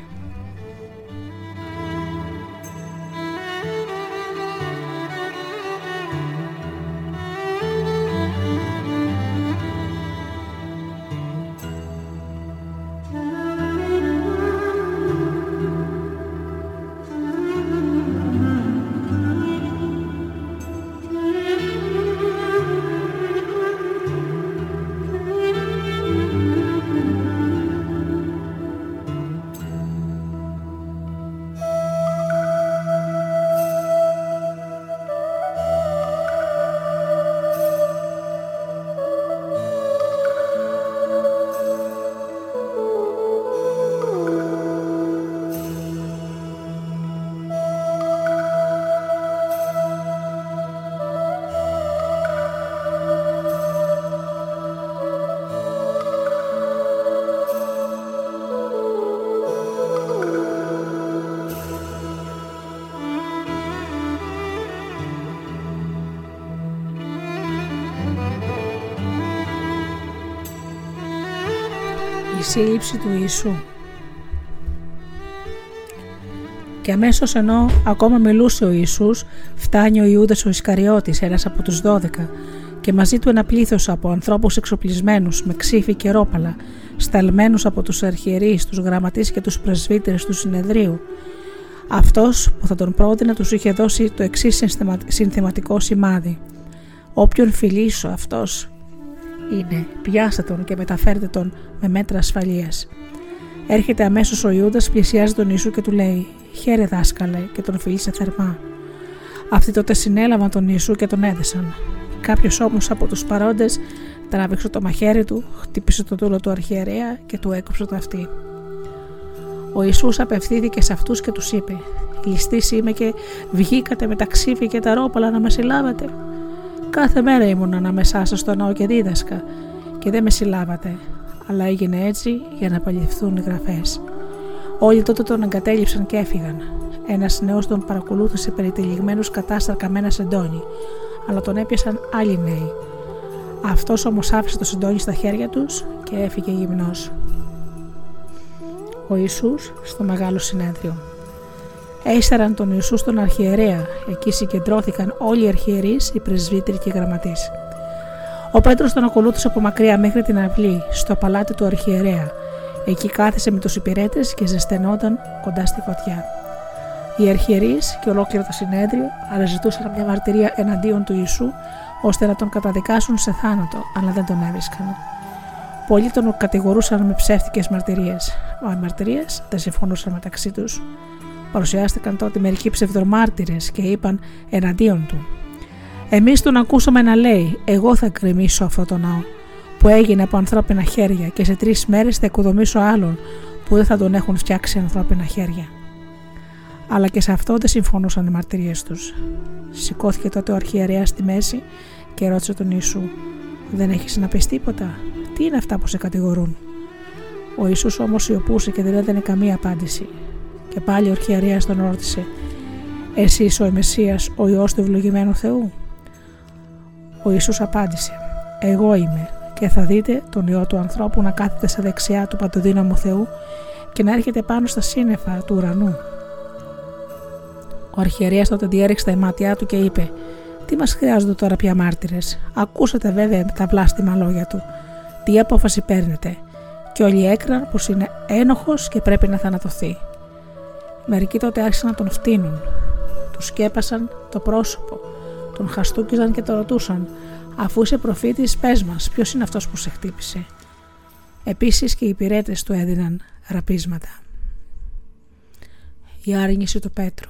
Η σύλληψη του Ιησού. Και αμέσως ενώ ακόμα μιλούσε ο Ιησούς, φτάνει ο Ιούδας ο Ισκαριώτης, ένας από τους 12, και μαζί του ένα πλήθος από ανθρώπους εξοπλισμένους με ξύφη και ρόπαλα, σταλμένους από τους αρχιερείς, τους γραμματείς και τους πρεσβύτερες του συνεδρίου. Αυτός που θα τον πρότεινε τους είχε δώσει το εξής συνθηματικό σημάδι: όποιον φιλήσω αυτός είναι, πιάστε τον και μεταφέρτε τον με μέτρα ασφαλείας. Έρχεται αμέσως ο Ιούδας, πλησιάζει τον Ιησού και του λέει: χαίρε δάσκαλε, και τον φιλήσε θερμά. Αυτοί τότε συνέλαβαν τον Ιησού και τον έδεσαν. Κάποιος όμως από τους παρόντες τράβηξε το μαχαίρι του, χτύπησε το δούλο του αρχιερέα και του έκοψε το αυτί. Ο Ιησούς απευθύνθηκε σε αυτούς και τους είπε: ληστείς είμαι και βγήκατε με τα ξύφη και τα ρόπαλα να με συλλάβετε? Κάθε μέρα ήμουν ανάμεσά σας στο ναό και δίδασκα και δεν με συλλάβατε, αλλά έγινε έτσι για να παλιευθούν οι γραφές. Όλοι τότε τον εγκατέλειψαν και έφυγαν. Ένας νέος τον παρακολούθησε περιτυλιγμένος κατάσταρκα με ένα σεντόνι, αλλά τον έπιασαν άλλοι νέοι. Αυτός όμως άφησε το σεντόνι στα χέρια τους και έφυγε γυμνός. Ο Ιησούς στο Μεγάλο Συνέδριο. Έσταραν τον Ιησού στον αρχιερέα. Εκεί συγκεντρώθηκαν όλοι οι αρχιερείς, οι πρεσβύτεροι και οι γραμματείς. Ο Πέτρος τον ακολούθησε από μακριά μέχρι την αυλή, στο παλάτι του αρχιερέα. Εκεί κάθισε με τους υπηρέτες και ζεσθενόταν κοντά στη φωτιά. Οι αρχιερείς και ολόκληρο το συνέδριο αναζητούσαν μια μαρτυρία εναντίον του Ιησού, ώστε να τον καταδικάσουν σε θάνατο, αλλά δεν τον έβρισκαν. Πολλοί τον κατηγορούσαν με ψεύτικες μαρτυρίες, μα οι μαρτυρίες δεν συμφωνούσαν μεταξύ τους. Παρουσιάστηκαν τότε μερικοί ψευδομάρτυρες και είπαν εναντίον του: Εμείς τον ακούσαμε να λέει: «Εγώ θα γκρεμίσω αυτό το ναό που έγινε από ανθρώπινα χέρια και σε 3 μέρες θα οικοδομήσω άλλον που δεν θα τον έχουν φτιάξει ανθρώπινα χέρια». Αλλά και σε αυτό δεν συμφωνούσαν οι μαρτυρίες τους. Σηκώθηκε τότε ο αρχιερέας στη μέση και ρώτησε τον Ιησού: «Δεν έχεις να πεις τίποτα? Τι είναι αυτά που σε κατηγορούν?» Ο Ιησούς όμως σιωπούσε και δεν έδινε καμία απάντηση. Και πάλι ο αρχιερέας τον ρώτησε: «Εσύ είσαι ο Μεσσίας, ο Υιός του ευλογημένου Θεού?» Ο Ιησούς απάντησε: «Εγώ είμαι, και θα δείτε τον Υιό του ανθρώπου να κάθεται στα δεξιά του παντοδύναμου Θεού και να έρχεται πάνω στα σύννεφα του ουρανού». Ο αρχιερέας τότε διέριξε τα μάτια του και είπε: «Τι μας χρειάζονται τώρα πια μάρτυρες? Ακούσατε βέβαια τα βλάστημα λόγια του. Τι απόφαση παίρνετε?» Και όλοι έκραν πως είναι ένοχος και πρέπει να θανατωθεί. Μερικοί τότε άρχισαν να τον φτύνουν. Του σκέπασαν το πρόσωπο, τον χαστούκιζαν και τον ρωτούσαν: «Αφού είσαι προφήτης, πες μας, ποιος είναι αυτός που σε χτύπησε?» Επίσης και οι υπηρέτες του έδιναν ραπίσματα. Η άρνηση του Πέτρου.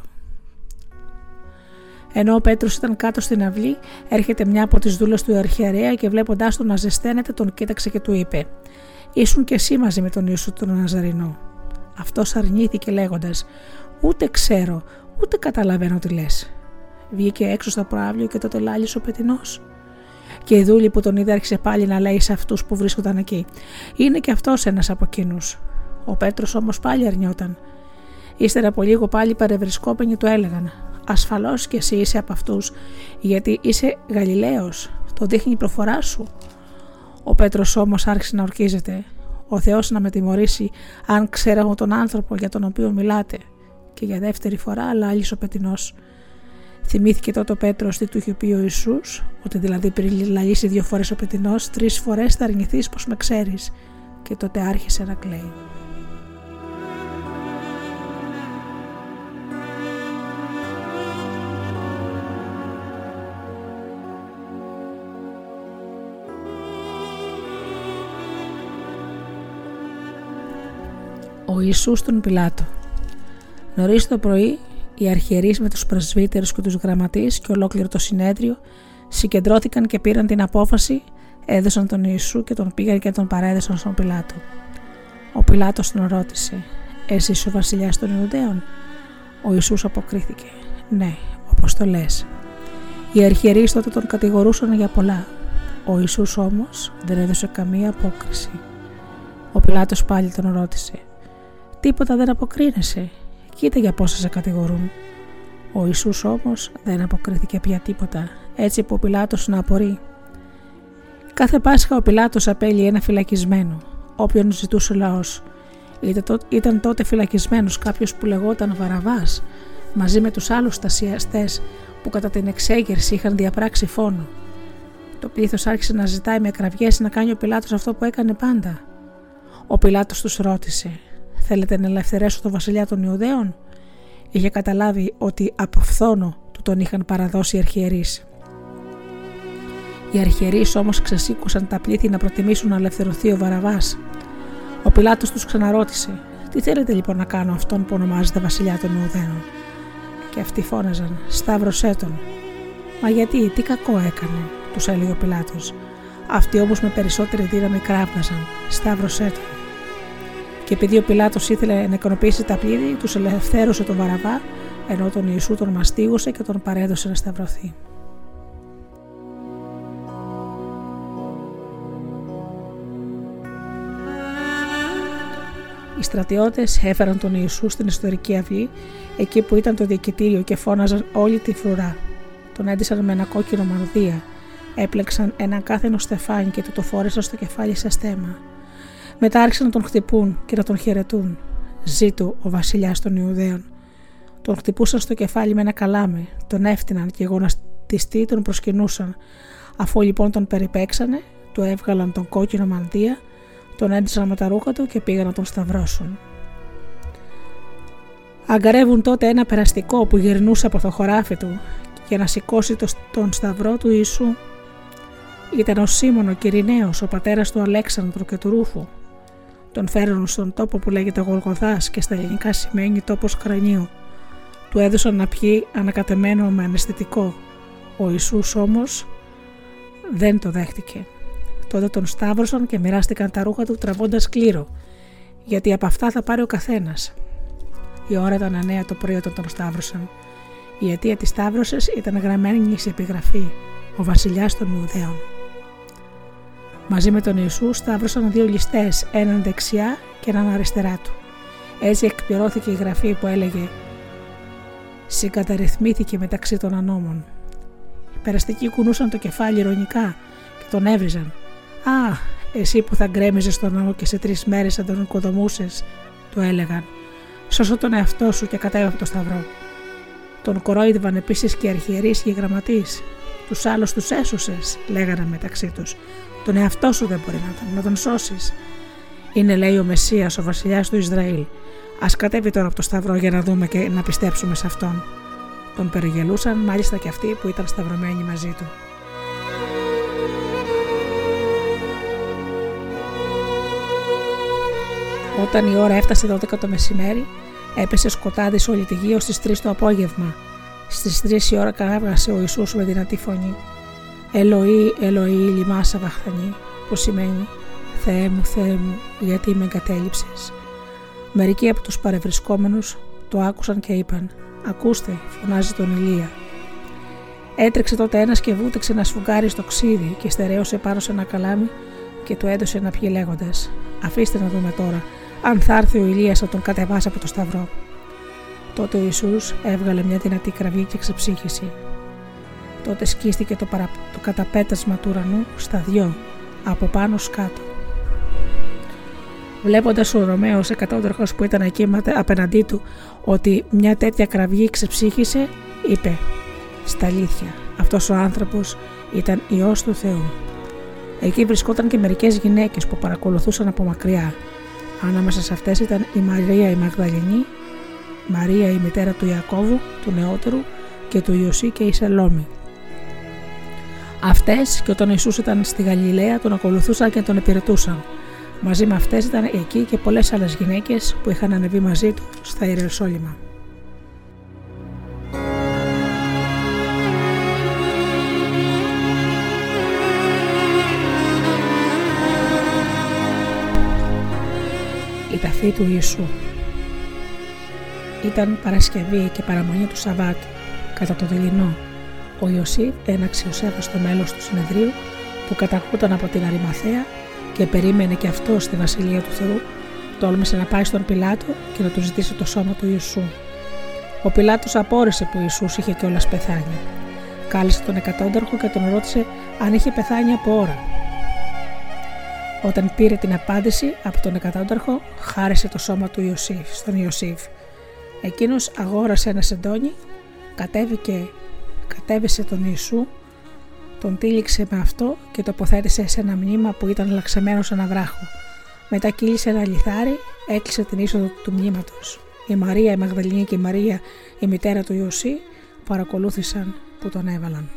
Ενώ ο Πέτρος ήταν κάτω στην αυλή, έρχεται μια από τις δούλες του αρχιερέα και βλέποντάς τον να ζεσταίνεται, τον κοίταξε και του είπε: «Ήσουν και εσύ μαζί με τον Ιησού τον Ναζαρηνό?» Αυτός αρνήθηκε λέγοντας: «Ούτε ξέρω, ούτε καταλαβαίνω τι λες». Βγήκε έξω στο προαύλιο και τότε λάλησε ο πετεινός. Και η δούλη που τον είδε άρχισε πάλι να λέει σε αυτούς που βρίσκονταν εκεί: «Είναι και αυτός ένας από εκείνους». Ο Πέτρος όμως πάλι αρνιόταν. Ύστερα από λίγο πάλι παρευρισκόμενοι του έλεγαν: «Ασφαλώς και εσύ είσαι από αυτούς, γιατί είσαι Γαλιλαίος, το δείχνει η προφορά σου». Ο Πέτρος όμως άρχισε να ορκίζεται: «Ο Θεός να με τιμωρήσει αν ξέρω τον άνθρωπο για τον οποίο μιλάτε». Και για δεύτερη φορά λάλησε ο πετεινός. Θυμήθηκε τότε ο Πέτρος τι του είχε πει ο Ιησούς, ότι δηλαδή πριν λαλήσει 2 φορές ο πετεινός, 3 φορές θα αρνηθείς πως με ξέρεις. Και τότε άρχισε να κλαίει. Ο Ιησούς τον Πιλάτο. Νωρίς το πρωί, οι αρχιερείς με τους πρεσβύτερους και τους γραμματείς και ολόκληρο το συνέδριο συγκεντρώθηκαν και πήραν την απόφαση, έδωσαν τον Ιησού και τον πήγαν και τον παρέδωσαν στον Πιλάτο. Ο Πιλάτος τον ρώτησε: «Εσύ είσαι ο βασιλιάς των Ιουδαίων?» Ο Ιησούς αποκρίθηκε: «Ναι, όπως το λες». Οι αρχιερείς τότε τον κατηγορούσαν για πολλά. Ο Ιησούς όμως δεν έδωσε καμία απόκριση. Ο Πιλάτος πάλι τον ρώτησε: «Τίποτα δεν αποκρίνεσαι? Κοίτα για πόσα σε κατηγορούν». Ο Ιησούς όμως δεν αποκρίθηκε πια τίποτα, έτσι που ο Πιλάτος να απορεί. Κάθε Πάσχα ο Πιλάτος απέλυε ένα φυλακισμένο, όποιον ζητούσε ο λαός. Ήταν τότε φυλακισμένος κάποιος που λεγόταν Βαραβάς, μαζί με τους άλλους στασιαστές που κατά την εξέγερση είχαν διαπράξει φόνο. Το πλήθος άρχισε να ζητάει με κραυγές να κάνει ο Πιλάτος αυτό που έκανε πάντα. Ο Πιλάτος τους ρώτησε: «Θέλετε να ελευθερέσω τον βασιλιά των Ιουδαίων?» Είχε καταλάβει ότι από φθόνο του τον είχαν παραδώσει οι αρχιερείς. Οι αρχιερείς όμως ξεσήκωσαν τα πλήθη να προτιμήσουν να ελευθερωθεί ο Βαραβάς. Ο Πιλάτος τους ξαναρώτησε: «Τι θέλετε λοιπόν να κάνω αυτόν που ονομάζεται βασιλιά των Ιουδαίων?» Και αυτοί φώναζαν: «Σταύρωσέ τον». «Μα γιατί, τι κακό έκανε?» τους έλεγε ο Πιλάτος. Αυτοί όμως με περισσότερη δύναμη κράβγαζαν: «Σταύρωσέ τον». Και επειδή ο Πιλάτος ήθελε να ικανοποιήσει τα πλήθη, τους ελευθέρωσε τον Βαραβά, ενώ τον Ιησού τον μαστίγωσε και τον παρέδωσε να σταυρωθεί. Οι στρατιώτες έφεραν τον Ιησού στην ιστορική αυλή, εκεί που ήταν το διοικητήριο, και φώναζαν όλη τη φρουρά. Τον έντυσαν με ένα κόκκινο μανδύα, έπλεξαν ένα κάθενο στεφάνι και του το φόρεσαν στο κεφάλι σε στέμμα. Μετά άρχισαν να τον χτυπούν και να τον χαιρετούν. «Ζήτω ο βασιλιάς των Ιουδαίων». Τον χτυπούσαν στο κεφάλι με ένα καλάμι, τον έφτυναν και γονατιστοί τον προσκυνούσαν. Αφού λοιπόν τον περιπέξανε, του έβγαλαν τον κόκκινο μανδύα, τον έντυσαν με τα ρούχα του και πήγαν να τον σταυρώσουν. Αγκαρεύουν τότε ένα περαστικό που γυρνούσε από το χωράφι του για να σηκώσει τον σταυρό του Ιησού. Ήταν ο Σίμων ο Κυρηναίος, ο πατέρας του Αλέξανδρου και του Ρούφου. Τον φέρνουν στον τόπο που λέγεται Γολγοθάς και στα ελληνικά σημαίνει τόπος κρανίου. Του έδωσαν να πιει ανακατεμένο με αναισθητικό. Ο Ιησούς όμως δεν το δέχτηκε. Τότε τον σταύρωσαν και μοιράστηκαν τα ρούχα του τραβώντας κλήρο, γιατί από αυτά θα πάρει ο καθένας. Η ώρα ήταν ανέα το πρωί όταν τον σταύρωσαν. Η αιτία της σταύρωσης ήταν γραμμένη σε επιγραφή «Ο βασιλιάς των Ιουδαίων». Μαζί με τον Ιησού σταύρωσαν 2 ληστές, έναν δεξιά και έναν αριστερά του. Έτσι εκπληρώθηκε η γραφή που έλεγε «Συγκαταρρυθμήθηκε μεταξύ των ανώμων». Οι περαστικοί κουνούσαν το κεφάλι ειρωνικά και τον έβριζαν. «Α, εσύ που θα γκρέμιζες τον ναό και σε 3 μέρες θα τον οικοδομούσες», του έλεγαν. «Σώσω τον εαυτό σου και κατέβα από το σταυρό». Τον κορόιδευαν επίσης και οι αρχιερείς και οι γραμματείς. «Τους άλλους τους έσωσες», λέγανε μεταξύ τους. «Τον εαυτό σου δεν μπορεί να τον σώσεις». «Είναι, λέει, ο Μεσσίας, ο βασιλιάς του Ισραήλ. Ας κατέβει τώρα από το σταυρό για να δούμε και να πιστέψουμε σε αυτόν». Τον περιγελούσαν μάλιστα και αυτοί που ήταν σταυρωμένοι μαζί του. Όταν η ώρα έφτασε 12 το μεσημέρι, έπεσε σκοτάδι σε όλη τη γη ως τις 3 το απόγευμα. Στις 3 η ώρα καύγασε ο Ιησούς με δυνατή φωνή. «Ελοή, Ελοή, λιμά σαβαχθανή», που σημαίνει «Θεέ μου, γιατί με εγκατέλειψες». Μερικοί από τους παρευρισκόμενους το άκουσαν και είπαν «Ακούστε, φωνάζει τον Ηλία». Έτρεξε τότε ένας και βούτυξε ένα σφουγγάρι στο ξύδι και στερέωσε πάνω σε ένα καλάμι και του έδωσε να πιει λέγοντας «Αφήστε να δούμε τώρα αν θα έρθει ο Ηλίας να τον κατεβάσει από το σταυρό». Τότε ο Ιησούς έβγαλε μια δυνατή κραυγή και ξεψύχησε. Τότε σκίστηκε το καταπέτασμα του ουρανού στα 2, από πάνω σκάτω. Βλέποντας ο Ρωμαίος εκατόνταρχος που ήταν εκεί απέναντί του ότι μια τέτοια κραυγή ξεψύχησε, είπε «Στα αλήθεια, αυτός ο άνθρωπος ήταν Υιός του Θεού». Εκεί βρισκόταν και μερικές γυναίκες που παρακολουθούσαν από μακριά. Ανάμεσα σε αυτές ήταν η Μαρία η Μαγδαληνή, Μαρία η μητέρα του Ιακώβου, του νεότερου, και του Ιωσή και η Σελόμη. Αυτές και όταν Ιησούς ήταν στη Γαλιλαία τον ακολουθούσαν και τον υπηρετούσαν. Μαζί με αυτές ήταν εκεί και πολλές άλλες γυναίκες που είχαν ανεβεί μαζί του στα Ιερουσάλημα. Η ταφή του Ιησού. Ήταν Παρασκευή και παραμονή του Σαββάτου. Κατά το δειλινό, ο Ιωσήφ, ένα αξιοσέβαστο μέλος του συνεδρίου που καταχούταν από την Αριμαθαία και περίμενε και αυτό στη Βασιλεία του Θεού, τόλμησε να πάει στον Πιλάτο και να του ζητήσει το σώμα του Ιησού. Ο Πιλάτος απόρρισε που ο Ιησούς είχε κιόλας πεθάνει. Κάλεσε τον εκατόνταρχο και τον ρώτησε αν είχε πεθάνει από ώρα. Όταν πήρε την απάντηση από τον εκατόνταρχο, χάρισε το σώμα του Ιωσήφ στον Ιωσήφ. Εκείνος αγόρασε ένα σεντόνι, κατέβησε τον Ιησού, τον τύλιξε με αυτό και τοποθέτησε σε ένα μνήμα που ήταν λαξεμένο σε ένα βράχο. Μετά κύλησε ένα λιθάρι, έκλεισε την είσοδο του μνήματος. Η Μαρία η Μαγδαληνή και η Μαρία η μητέρα του Ιωσή παρακολούθησαν που τον έβαλαν.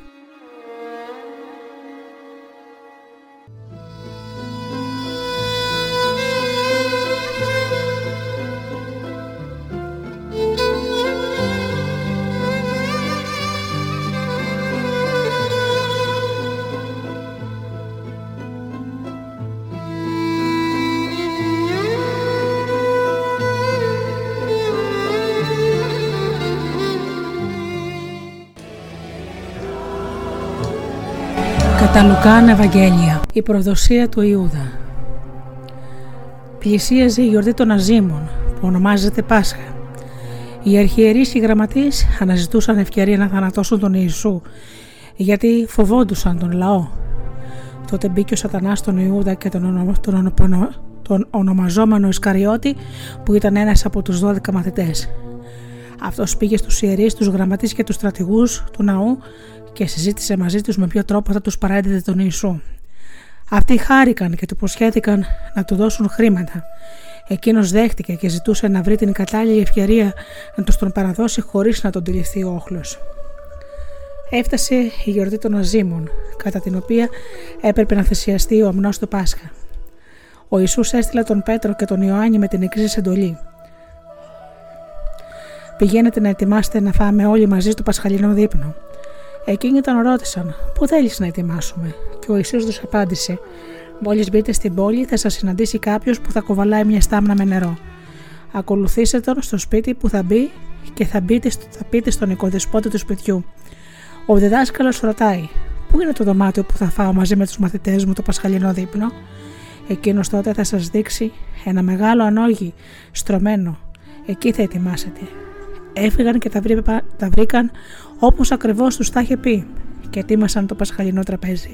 Κατά Λουκάν Ευαγγέλια. Η προδοσία του Ιούδα. Πλησίαζε η γιορτή των Αζήμων που ονομάζεται Πάσχα. Οι αρχιερείς και οι γραμματείς αναζητούσαν ευκαιρία να θανατώσουν τον Ιησού γιατί φοβόντουσαν τον λαό. Τότε μπήκε ο Σατανάς στον Ιούδα και τον ονομαζόμενο Ισκαριώτη που ήταν ένας από τους 12 μαθητές. Αυτός πήγε στους ιερείς, τους γραμματείς και τους στρατηγούς του ναού και συζήτησε μαζί τους με ποιο τρόπο θα τους παρέδιδε τον Ιησού. Αυτοί χάρηκαν και του υποσχέθηκαν να του δώσουν χρήματα. Εκείνος δέχτηκε και ζητούσε να βρει την κατάλληλη ευκαιρία να τους τον παραδώσει χωρίς να τον τυλιχθεί ο όχλος. Έφτασε η γιορτή των Αζήμων, κατά την οποία έπρεπε να θυσιαστεί ο αμνός του Πάσχα. Ο Ιησούς έστειλε τον Πέτρο και τον Ιωάννη με την εξής εντολή: «Πηγαίνετε να ετοιμάσετε να φάμε όλοι μαζί στο πασχαλινό δείπνο. Εκείνοι τον ρώτησαν: Πού θέλεις να ετοιμάσουμε? Και ο Ιησούς τους απάντησε: Μόλις μπείτε στην πόλη, θα σας συναντήσει κάποιος που θα κοβαλάει μια στάμνα με νερό. Ακολουθήστε τον στο σπίτι που θα μπει και θα πείτε στον οικοδεσπότη του σπιτιού: Ο διδάσκαλος ρωτάει: Πού είναι το δωμάτιο που θα φάω μαζί με τους μαθητές μου το πασχαλινό δείπνο? Εκείνος τότε θα σας δείξει ένα μεγάλο ανόγι στρωμένο. Εκεί θα ετοιμάσετε. Έφυγαν και τα βρήκαν όπως ακριβώς τους τα είχε πει και ετοίμασαν το πασχαλινό τραπέζι.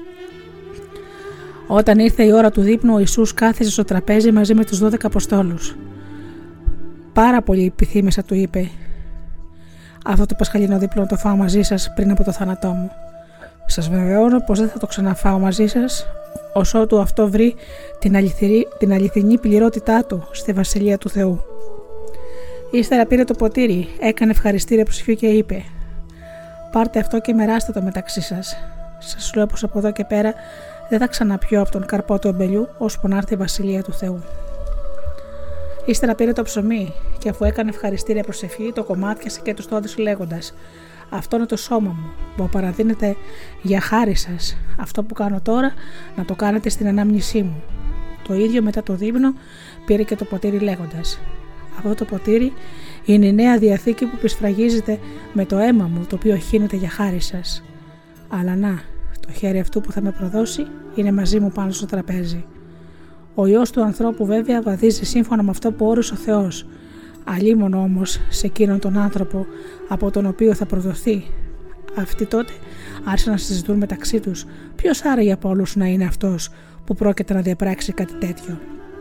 Όταν ήρθε η ώρα του δείπνου, ο Ιησούς κάθισε στο τραπέζι μαζί με τους 12 Αποστόλους. Πάρα πολύ επιθύμησα, του είπε: Αυτό το πασχαλινό δείπνο το φάω μαζί σας πριν από το θάνατό μου. Σας βεβαιώνω πως δεν θα το ξαναφάω μαζί σας, ως ότου αυτό βρει την αληθινή πληρότητά του στη Βασιλεία του Θεού. Ύστερα πήρε το ποτήρι, έκανε ευχαριστήρια προσευχή και είπε: Πάρτε αυτό και μεράστε το μεταξύ σας. Σας λέω πως από εδώ και πέρα δεν θα ξαναπιώ από τον καρπό του αμπελιού, ώσπου να έρθει η Βασιλεία του Θεού. Ύστερα πήρε το ψωμί και αφού έκανε ευχαριστήρια προσευχή, το κομμάτιασε και τους το έδωσε λέγοντας: Αυτό είναι το σώμα μου που παραδίνεται για χάρη σας. Αυτό που κάνω τώρα να το κάνετε στην ανάμνησή μου. Το ίδιο μετά το δείπνο πήρε και το ποτήρι λέγοντας: Αυτό το ποτήρι είναι η νέα διαθήκη που πισφραγίζεται με το αίμα μου, το οποίο χύνεται για χάρη σας. Αλλά να, το χέρι αυτού που θα με προδώσει είναι μαζί μου πάνω στο τραπέζι. Ο Υιός του ανθρώπου βέβαια βαδίζει σύμφωνα με αυτό που όρισε ο Θεός. Αλίμονο όμως σε εκείνον τον άνθρωπο από τον οποίο θα προδοθεί. Αυτοί τότε άρχισαν να συζητούν μεταξύ τους ποιος άραγε από όλους να είναι αυτός που πρόκειται να διαπράξει κάτι τέτοιο.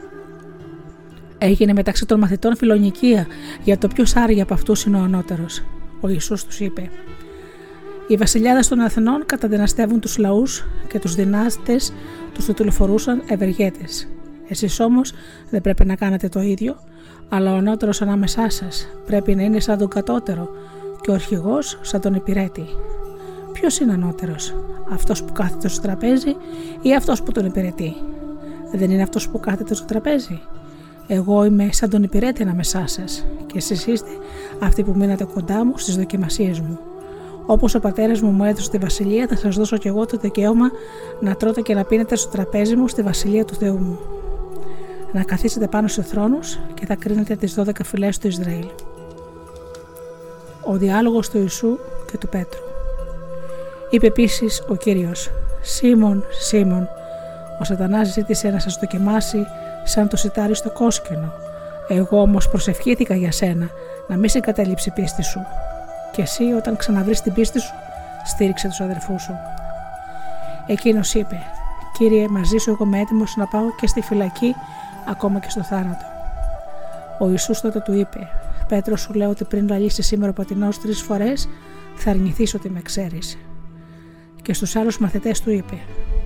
Έγινε μεταξύ των μαθητών φιλονικία για το ποιος άραγε από αυτούς είναι ο ανώτερος. Ο Ιησούς τους είπε: Οι βασιλιάδες των Αθηνών καταδυναστεύουν τους λαούς και τους δυνάστες τους τηλεφορούσαν ευεργέτες. Εσείς όμως δεν πρέπει να κάνετε το ίδιο, αλλά ο ανώτερος ανάμεσά σας πρέπει να είναι σαν τον κατώτερο και ο αρχηγός σαν τον υπηρέτη. Ποιος είναι ανώτερος, αυτός που κάθεται στο τραπέζι ή αυτός που τον υπηρετεί? Δεν είναι αυτός που κάθεται στο τραπέζι? Εγώ είμαι σαν τον υπηρέτη ανάμεσά σας και εσείς είστε αυτοί που μείνατε κοντά μου στις δοκιμασίες μου. Όπως ο πατέρας μου έδωσε τη βασιλεία, θα σας δώσω κι εγώ το δικαίωμα να τρώτε και να πίνετε στο τραπέζι μου στη βασιλεία του Θεού μου. Να καθίσετε πάνω σε θρόνους και θα κρίνετε τις 12 φυλές του Ισραήλ. Ο διάλογος του Ιησού και του Πέτρου. Είπε επίσης ο Κύριος: Σίμων, Σίμων, ο Σατανάς ζήτησε να σας δοκιμάσει σαν το σιτάρι στο κόσκινο. Εγώ όμως προσευχήθηκα για σένα να μην σε εγκαταλείψει η πίστη σου. Και εσύ όταν ξαναβρεις την πίστη σου, στήριξε τους αδερφούς σου. Εκείνος είπε: Κύριε, μαζί σου εγώ είμαι έτοιμος να πάω και στη φυλακή, ακόμα και στο θάνατο. Ο Ιησούς τότε του είπε: Πέτρο, σου λέω ότι πριν λαλήσει σήμερα ο πατηνός 3 φορές, θα αρνηθείς ότι με ξέρεις. Και στους άλλους μαθητές του είπε: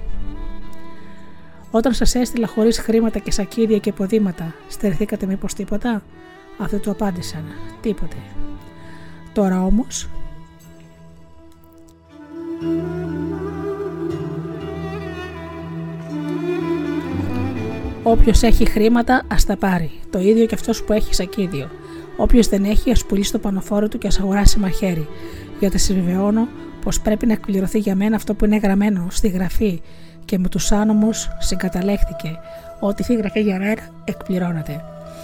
Όταν σας έστειλα χωρίς χρήματα και σακίδια και ποδήματα, στερηθήκατε μήπως τίποτα? Αυτοί του απάντησαν: Τίποτε. Τώρα όμως όποιος έχει χρήματα ας τα πάρει, το ίδιο και αυτός που έχει σακίδιο. Όποιος δεν έχει ας πουλήσει το πανοφόρο του και ας αγοράσει μαχαίρι, γιατί σας βεβαιώνω πως πρέπει να εκπληρωθεί για μένα αυτό που είναι γραμμένο στη γραφή και με τους άνομους συγκαταλέχθηκε, ότι η γραφή για μένα εκπληρώνεται.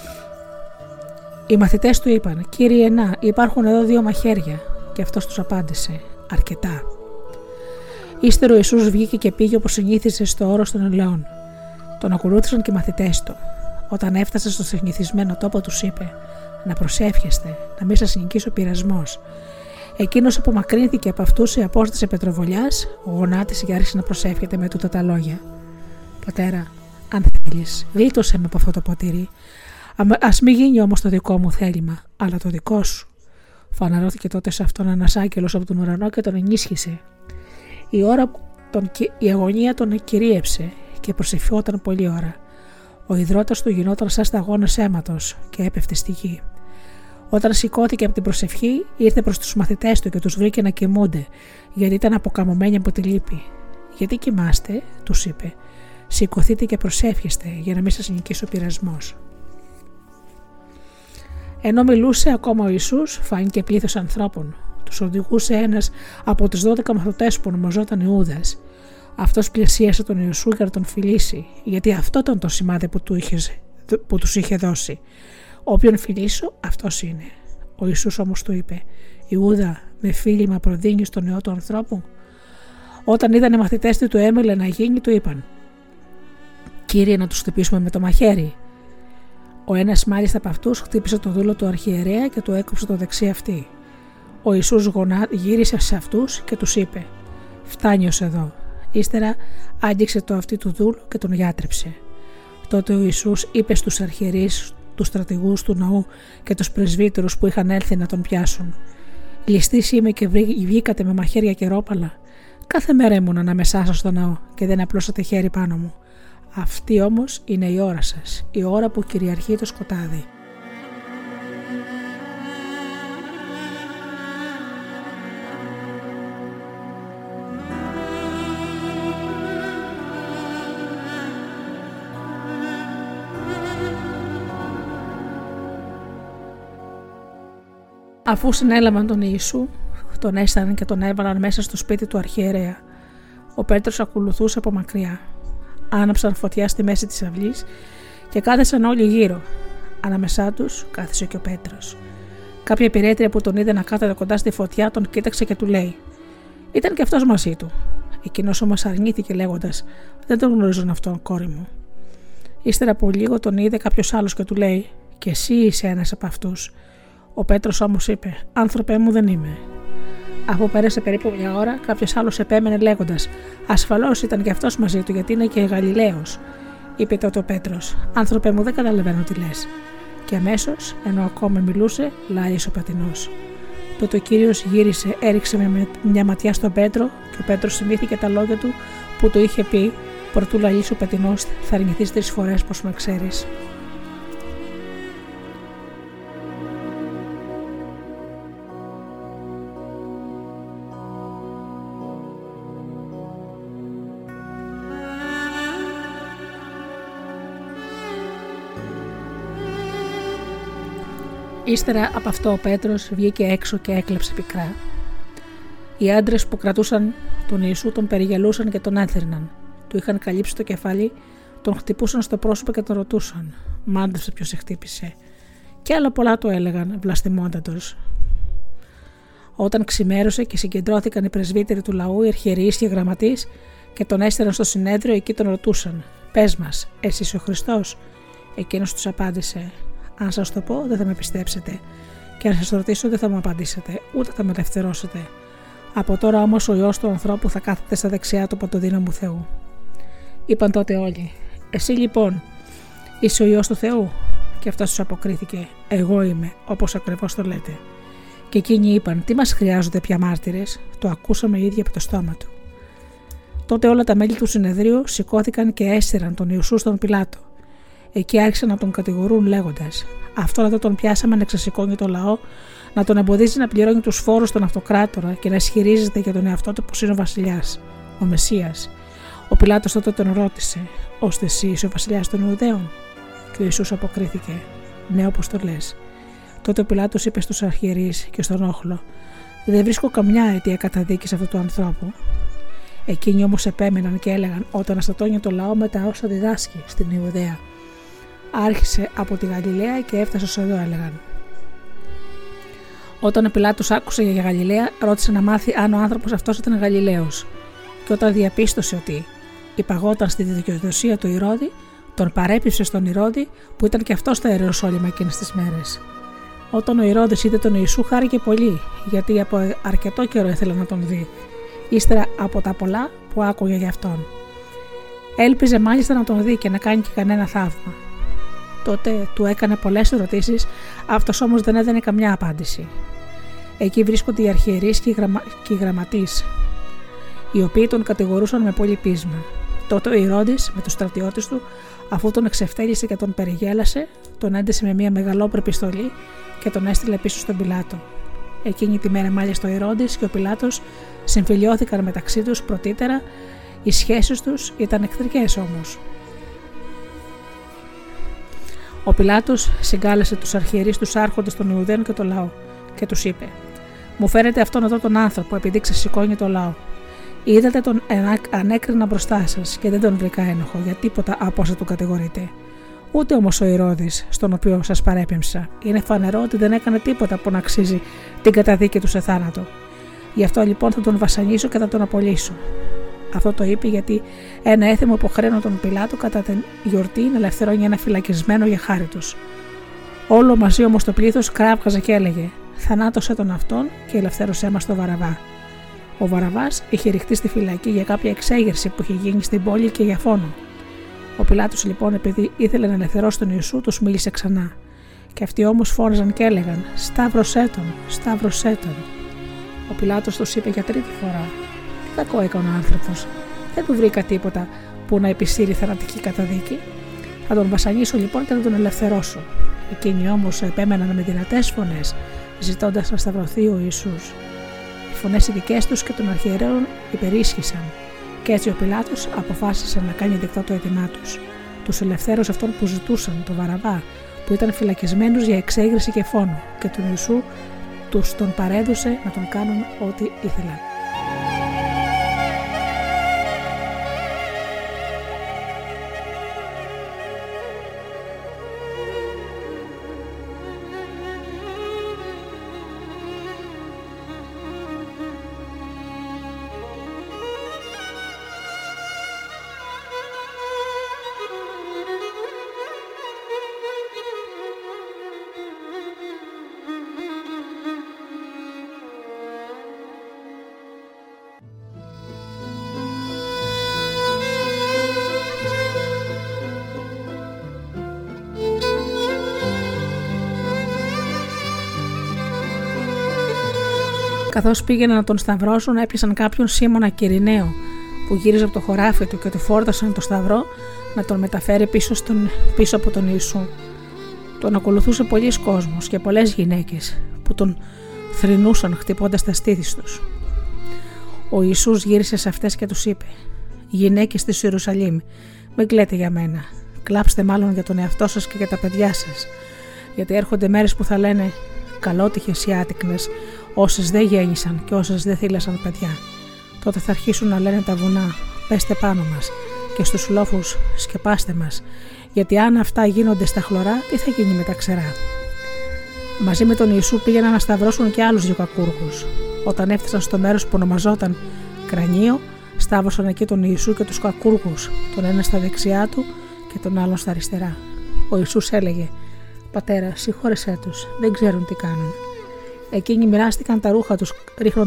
Οι μαθητές του είπαν: Κύριε, να, υπάρχουν εδώ 2 μαχαίρια. Και αυτός τους απάντησε: Αρκετά. Ύστερο ο Ιησούς βγήκε και πήγε όπως συνήθιζε στο όρος των ελαιών. Τον ακολούθησαν και οι μαθητές του. Όταν έφτασε στο συνηθισμένο τόπο, τους είπε: Να προσεύχεστε, να μην σας νικήσει ο πειρασμός. Εκείνος απομακρύνθηκε από αυτούς σε απόσταση πετροβολιάς, γονάτισε και άρχισε να προσεύχεται με τούτα τα λόγια: Πατέρα, αν θέλεις, γλίτωσέ με από αυτό το ποτήρι. Ας μην γίνει όμως το δικό μου θέλημα, αλλά το δικό σου. Φανερώθηκε τότε σε αυτόν ένας άγγελος από τον ουρανό και τον ενίσχυσε. Η αγωνία τον κυρίεψε και προσευχόταν πολλή ώρα. Ο ιδρώτας του γινόταν σαν σταγόνες αίματος και έπεφτε στη γη. Όταν σηκώθηκε από την προσευχή, ήρθε προς τους μαθητές του και τους βρήκε να κοιμούνται, γιατί ήταν αποκαμωμένοι από τη λύπη. Γιατί κοιμάστε, τους είπε. Σηκωθείτε και προσεύχεστε για να μην σας νικήσει ο πειρασμός. Ενώ μιλούσε ακόμα ο Ιησούς, φάνηκε πλήθος ανθρώπων. Τους οδηγούσε ένας από τους 12 μαθητές που ονομαζόταν Ιούδας. Αυτός πλησίασε τον Ιησού για να τον φιλήσει, γιατί αυτό ήταν το σημάδι που τους είχε δώσει. Όποιον φιλήσω, αυτός είναι. Ο Ιησούς όμως του είπε: Ιούδα, με φίλημα προδίνεις τον ιό του ανθρώπου? Όταν είδαν οι μαθητές τι του έμελε να γίνει, του είπαν: Κύριε, να τους χτυπήσουμε με το μαχαίρι. Ο ένας μάλιστα από αυτούς χτύπησε το δούλο του αρχιερέα και του έκοψε το δεξί αυτί. Ο Ιησούς γύρισε σε αυτούς και τους είπε: Φτάνει ως εδώ. Ύστερα άγγιξε το αυτί του δούλου και τον γιάτρεψε. Τότε ο Ιησούς είπε στους αρχιερείς, τους στρατηγούς του ναού και τους πρεσβύτερους που είχαν έλθει να τον πιάσουν: Ληστείς είμαι και βγήκατε με μαχαίρια και ρόπαλα. Κάθε μέρα ήμουν ανάμεσά σας στο ναό και δεν απλώσατε χέρι πάνω μου. Αυτή όμως είναι η ώρα σας, η ώρα που κυριαρχεί το σκοτάδι. Αφού συνέλαβαν τον Ιησού, τον έσταναν και τον έβαλαν μέσα στο σπίτι του αρχιερέα. Ο Πέτρος ακολουθούσε από μακριά. Άναψαν φωτιά στη μέση της αυλής και κάθεσαν όλοι γύρω. Ανάμεσά τους κάθισε και ο Πέτρος. Κάποια υπηρέτρια που τον είδε να κάθεται κοντά στη φωτιά τον κοίταξε και του λέει: Ήταν και αυτός μαζί του. Εκείνος όμως αρνήθηκε λέγοντας: Δεν τον γνωρίζουν αυτόν, κόρη μου. Ύστερα από λίγο τον είδε κάποιος άλλος και του λέει: Και εσύ είσαι ένας από αυτούς. Ο Πέτρος όμως είπε: Άνθρωπέ μου, δεν είμαι. Αφού πέρασε περίπου μια ώρα, κάποιος άλλος επέμενε λέγοντας: Ασφαλώς ήταν και αυτός μαζί του, γιατί είναι και Γαλιλαίος. Είπε τότε ο Πέτρος: Άνθρωπε μου, δεν καταλαβαίνω τι λες. Και αμέσως, ενώ ακόμα μιλούσε, λάλησε ο πατηνός. Τότε ο Κύριος γύρισε, έριξε μια ματιά στον Πέτρο και ο Πέτρος θυμήθηκε τα λόγια του που του είχε πει: Προτού λαλήσει ο πατηνός, θα αρνηθείς 3 φορές πως με ξέρεις. Ύστερα από αυτό ο Πέτρος βγήκε έξω και έκλαψε πικρά. Οι άντρες που κρατούσαν τον Ιησού τον περιγελούσαν και τον έθερναν. Του είχαν καλύψει το κεφάλι, τον χτυπούσαν στο πρόσωπο και τον ρωτούσαν: Μάντεψε ποιος σε χτύπησε. Και άλλα πολλά του έλεγαν, βλαστημόντατος. Όταν ξημέρωσε και συγκεντρώθηκαν οι πρεσβύτεροι του λαού, οι αρχιερείς και οι γραμματείς και τον έστελναν στο συνέδριο, εκεί τον ρωτούσαν: Πες μας, εσύ είσαι ο Χριστός? Εκείνος τους απάντησε: Αν σας το πω, δεν θα με πιστέψετε, και αν σας ρωτήσω, δεν θα μου απαντήσετε, ούτε θα με ελευθερώσετε. Από τώρα όμως ο Υιός του ανθρώπου θα κάθεται στα δεξιά του παντοδύναμου Θεού. Είπαν τότε όλοι: Εσύ λοιπόν είσαι ο Υιός του Θεού? Και αυτός τους αποκρίθηκε: Εγώ είμαι, όπως ακριβώς το λέτε. Και εκείνοι είπαν: Τι μας χρειάζονται πια μάρτυρες? Το ακούσαμε ήδη από το στόμα του. Τότε όλα τα μέλη του συνεδρίου σηκώθηκαν και έσυραν τον Ιησού στον Πιλάτο. Εκεί άρχισαν να τον κατηγορούν λέγοντας: Αυτό εδώ τον πιάσαμε να ξεσηκώνει το λαό, να τον εμποδίζει να πληρώνει τους φόρους στον αυτοκράτορα και να ισχυρίζεται για τον εαυτό του πως είναι ο βασιλιάς, ο Μεσσίας. Ο Πιλάτος τότε τον ρώτησε: Ώστε εσύ είσαι ο βασιλιάς των Ιουδαίων? Και ο Ιησούς αποκρίθηκε: Ναι, όπως το λες. Τότε ο Πιλάτος είπε στους αρχιερείς και στον όχλο: Δεν βρίσκω καμιά αιτία καταδίκης αυτού του ανθρώπου. Εκείνοι όμως επέμεναν και έλεγαν: Όταν αναστατώνει το λαό με τα όσα διδάσκει στην Ιουδαία. Άρχισε από τη Γαλιλαία και έφτασε ως εδώ, έλεγαν. Όταν ο Πιλάτος άκουσε για Γαλιλαία, ρώτησε να μάθει αν ο άνθρωπος αυτός ήταν Γαλιλαίος. Και όταν διαπίστωσε ότι υπαγόταν στη δικαιοδοσία του Ηρώδη, τον παρέπιψε στον Ηρώδη, που ήταν και αυτός στα Ιεροσόλυμα εκείνες τις μέρες. Όταν ο Ηρώδης είδε τον Ιησού, χάρηκε πολύ, γιατί από αρκετό καιρό ήθελε να τον δει, ύστερα από τα πολλά που άκουγε για αυτόν. Έλπιζε μάλιστα να τον δει και να κάνει και κανένα θαύμα. Τότε του έκανε πολλές ερωτήσεις, αυτός όμως δεν έδινε καμιά απάντηση. Εκεί βρίσκονται οι αρχιερείς και οι γραμματείς, οι οποίοι τον κατηγορούσαν με πολύ πείσμα. Τότε ο Ηρώδης με τους στρατιώτες του, αφού τον εξευτέλισε και τον περιγέλασε, τον έντεσε με μια μεγαλόπρεπη στολή και τον έστειλε πίσω στον Πιλάτο. Εκείνη τη μέρα μάλιστα ο Ηρώδης και ο Πιλάτος συμφιλιώθηκαν μεταξύ τους πρωτήτερα, οι σχέσεις τους ήταν εχθρικές όμως. Ο Πιλάτος συγκάλεσε τους αρχιερείς, τους άρχοντες των Ιουδαίων και το λαό και τους είπε: Μου φέρετε αυτόν εδώ τον άνθρωπο, επειδή ξεσηκώνει το λαό. Είδατε τον ανέκρινα μπροστά σας και δεν τον βρήκα ένοχο για τίποτα από όσα του κατηγορείτε. Ούτε όμως ο Ηρώδης, στον οποίο σας παρέπεμψα. Είναι φανερό ότι δεν έκανε τίποτα που να αξίζει την καταδίκη του σε θάνατο. Γι' αυτό λοιπόν θα τον βασανίσω και θα τον απολύσω. Αυτό το είπε γιατί ένα έθιμο υποχρέωνε τον Πιλάτο κατά την γιορτή να ελευθερώνει ένα φυλακισμένο για χάρη τους. Όλο μαζί όμως το πλήθος κράβγαζε και έλεγε: «Θανάτωσέ τον αυτόν και ελευθέρωσέ μας τον Βαραβά». Ο Βαραβάς είχε ρηχτεί στη φυλακή για κάποια εξέγερση που είχε γίνει στην πόλη και για φόνο. Ο Πιλάτος λοιπόν, επειδή ήθελε να ελευθερώσει τον Ιησού, τους μίλησε ξανά. Και αυτοί όμως φώναζαν και έλεγαν: «Σταύρωσέ τον, σταύρωσέ τον». Ο Πιλάτος τους είπε για τρίτη φορά: «Τι κακό έκανε ο άνθρωπος, δεν του βρήκα τίποτα που να επισύρει θανατική καταδίκη. Θα τον βασανίσω λοιπόν και θα τον ελευθερώσω». Εκείνοι όμως επέμεναν με δυνατές φωνές, ζητώντας να σταυρωθεί ο Ιησούς. Οι φωνές οι δικές τους και των αρχιερέων υπερίσχυσαν, και έτσι ο Πιλάτος αποφάσισε να κάνει δεκτό το αίτημά τους. Τους ελευθέρωσε αυτόν που ζητούσαν, τον Βαραβά, που ήταν φυλακισμένους για εξέγερση και φόνο, και τον Ιησού τους τον παρέδωσε να τον κάνουν ό,τι ήθελαν. Καθώς πήγαιναν να τον σταυρώσουν, έπιασαν κάποιον Σίμωνα Κυρηναίο που γύριζε από το χωράφι του και του φόρτασαν το σταυρό να τον μεταφέρει πίσω από τον Ιησού. Τον ακολουθούσε πολλοί κόσμος και πολλές γυναίκες που τον θρηνούσαν χτυπώντας τα στήθη τους. Ο Ιησούς γύρισε σε αυτές και τους είπε: «Γυναίκες της Ιερουσαλήμ, μην κλαίτε για μένα. Κλάψτε μάλλον για τον εαυτό σας και για τα παιδιά σας. Γιατί έρχονται μέρες που θα λένε: καλότυχες οι άτεκνες, όσες δεν γέννησαν και όσες δεν θύλασαν παιδιά. Τότε θα αρχίσουν να λένε τα βουνά: πέστε πάνω μας, και στους λόφους: σκεπάστε μας. Γιατί αν αυτά γίνονται στα χλωρά, τι θα γίνει με τα ξερά». Μαζί με τον Ιησού πήγαιναν να σταυρώσουν και άλλους δύο κακούργους. Όταν έφτασαν στο μέρος που ονομαζόταν Κρανίο, σταύρωσαν εκεί τον Ιησού και τους κακούργους, τον ένα στα δεξιά του και τον άλλον στα αριστερά. Ο Ιησούς έλεγε: «Πατέρα, συγχώρεσέ τους, δεν ξέρουν τι κάνουν». Εκείνοι μοιράστηκαν τα ρούχα τους,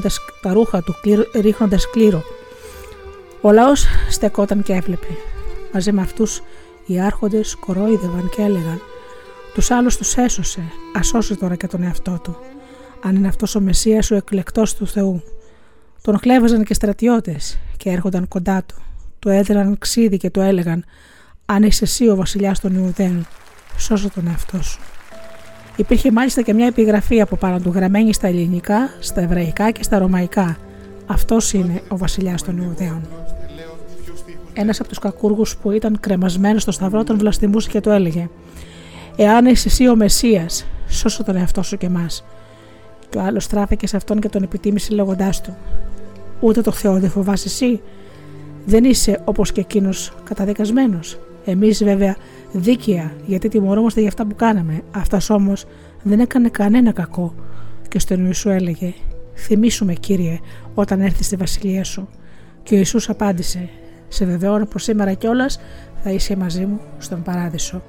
ρίχνοντας κλήρο. Ο λαός στεκόταν και έβλεπε. Μαζί με αυτούς οι άρχοντες κορόιδευαν και έλεγαν: «Τους άλλους τους έσωσε, ας σώσει τώρα και τον εαυτό του. Αν είναι αυτός ο Μεσσίας, ο εκλεκτός του Θεού». Τον χλέβαζαν και στρατιώτες και έρχονταν κοντά του. Του έδραν ξύδι και του έλεγαν: «Αν είσαι εσύ ο βασιλιάς των Ιουδαίων, σώσε τον εαυτό σου». Υπήρχε μάλιστα και μια επιγραφή από πάνω του γραμμένη στα ελληνικά, στα εβραϊκά και στα ρωμαϊκά: «Αυτός είναι ο βασιλιάς των Ιουδαίων». Ένας από τους κακούργους που ήταν κρεμασμένος στο σταυρό τον βλαστημούσε και του έλεγε: «Εάν είσαι εσύ ο Μεσσίας, σώσε τον εαυτό σου και εμάς». Και ο άλλος στράφηκε σε αυτόν και τον επιτίμησε λέγοντάς του: «Ούτε το Θεό δεν φοβάσαι εσύ? Δεν είσαι όπως και εκείνος καταδικασμένος? Εμείς βέβαια δίκαια, γιατί τιμωρούμαστε για αυτά που κάναμε. Αυτός όμως δεν έκανε κανένα κακό». Και στον Ιησού έλεγε: «Θυμήσου με, Κύριε, όταν έρθεις στη βασιλεία σου». Και ο Ιησούς απάντησε: «Σε βεβαιώνω πως σήμερα κιόλας θα είσαι μαζί μου στον παράδεισο».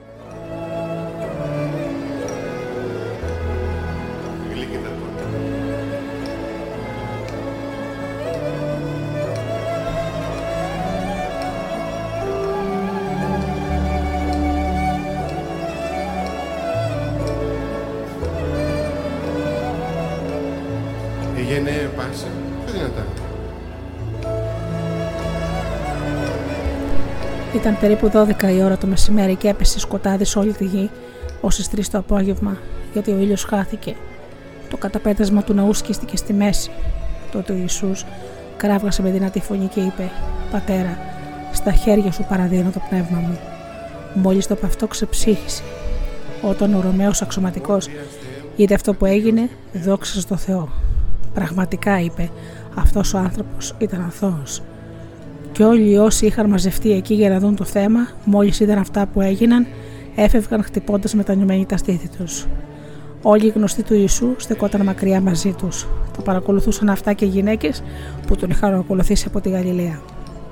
Ήταν περίπου 12 η ώρα το μεσημέρι και έπεσε σκοτάδι σε όλη τη γη ως τις 3 το απόγευμα, γιατί ο ήλιος χάθηκε. Το καταπέτασμα του ναού σκίστηκε στη μέση. Τότε ο Ιησούς κράβγασε με δυνατή φωνή και είπε: «Πατέρα, στα χέρια σου παραδίνω το πνεύμα μου». Μόλις το αυτό ξεψύχησε. Όταν ο Ρωμαίος αξιωματικός είδε αυτό που έγινε, δόξασε στο Θεό. Πραγματικά, είπε, αυτός ο άνθρωπος ήταν αθώος. Και όλοι όσοι είχαν μαζευτεί εκεί για να δουν το θέμα, μόλις είδαν αυτά που έγιναν, έφευγαν χτυπώντας μετανιωμένοι τα στήθη τους. Όλοι οι γνωστοί του Ιησού στεκόταν μακριά μαζί τους. Τα παρακολουθούσαν αυτά και οι γυναίκες που τον είχαν ακολουθήσει από τη Γαλιλαία.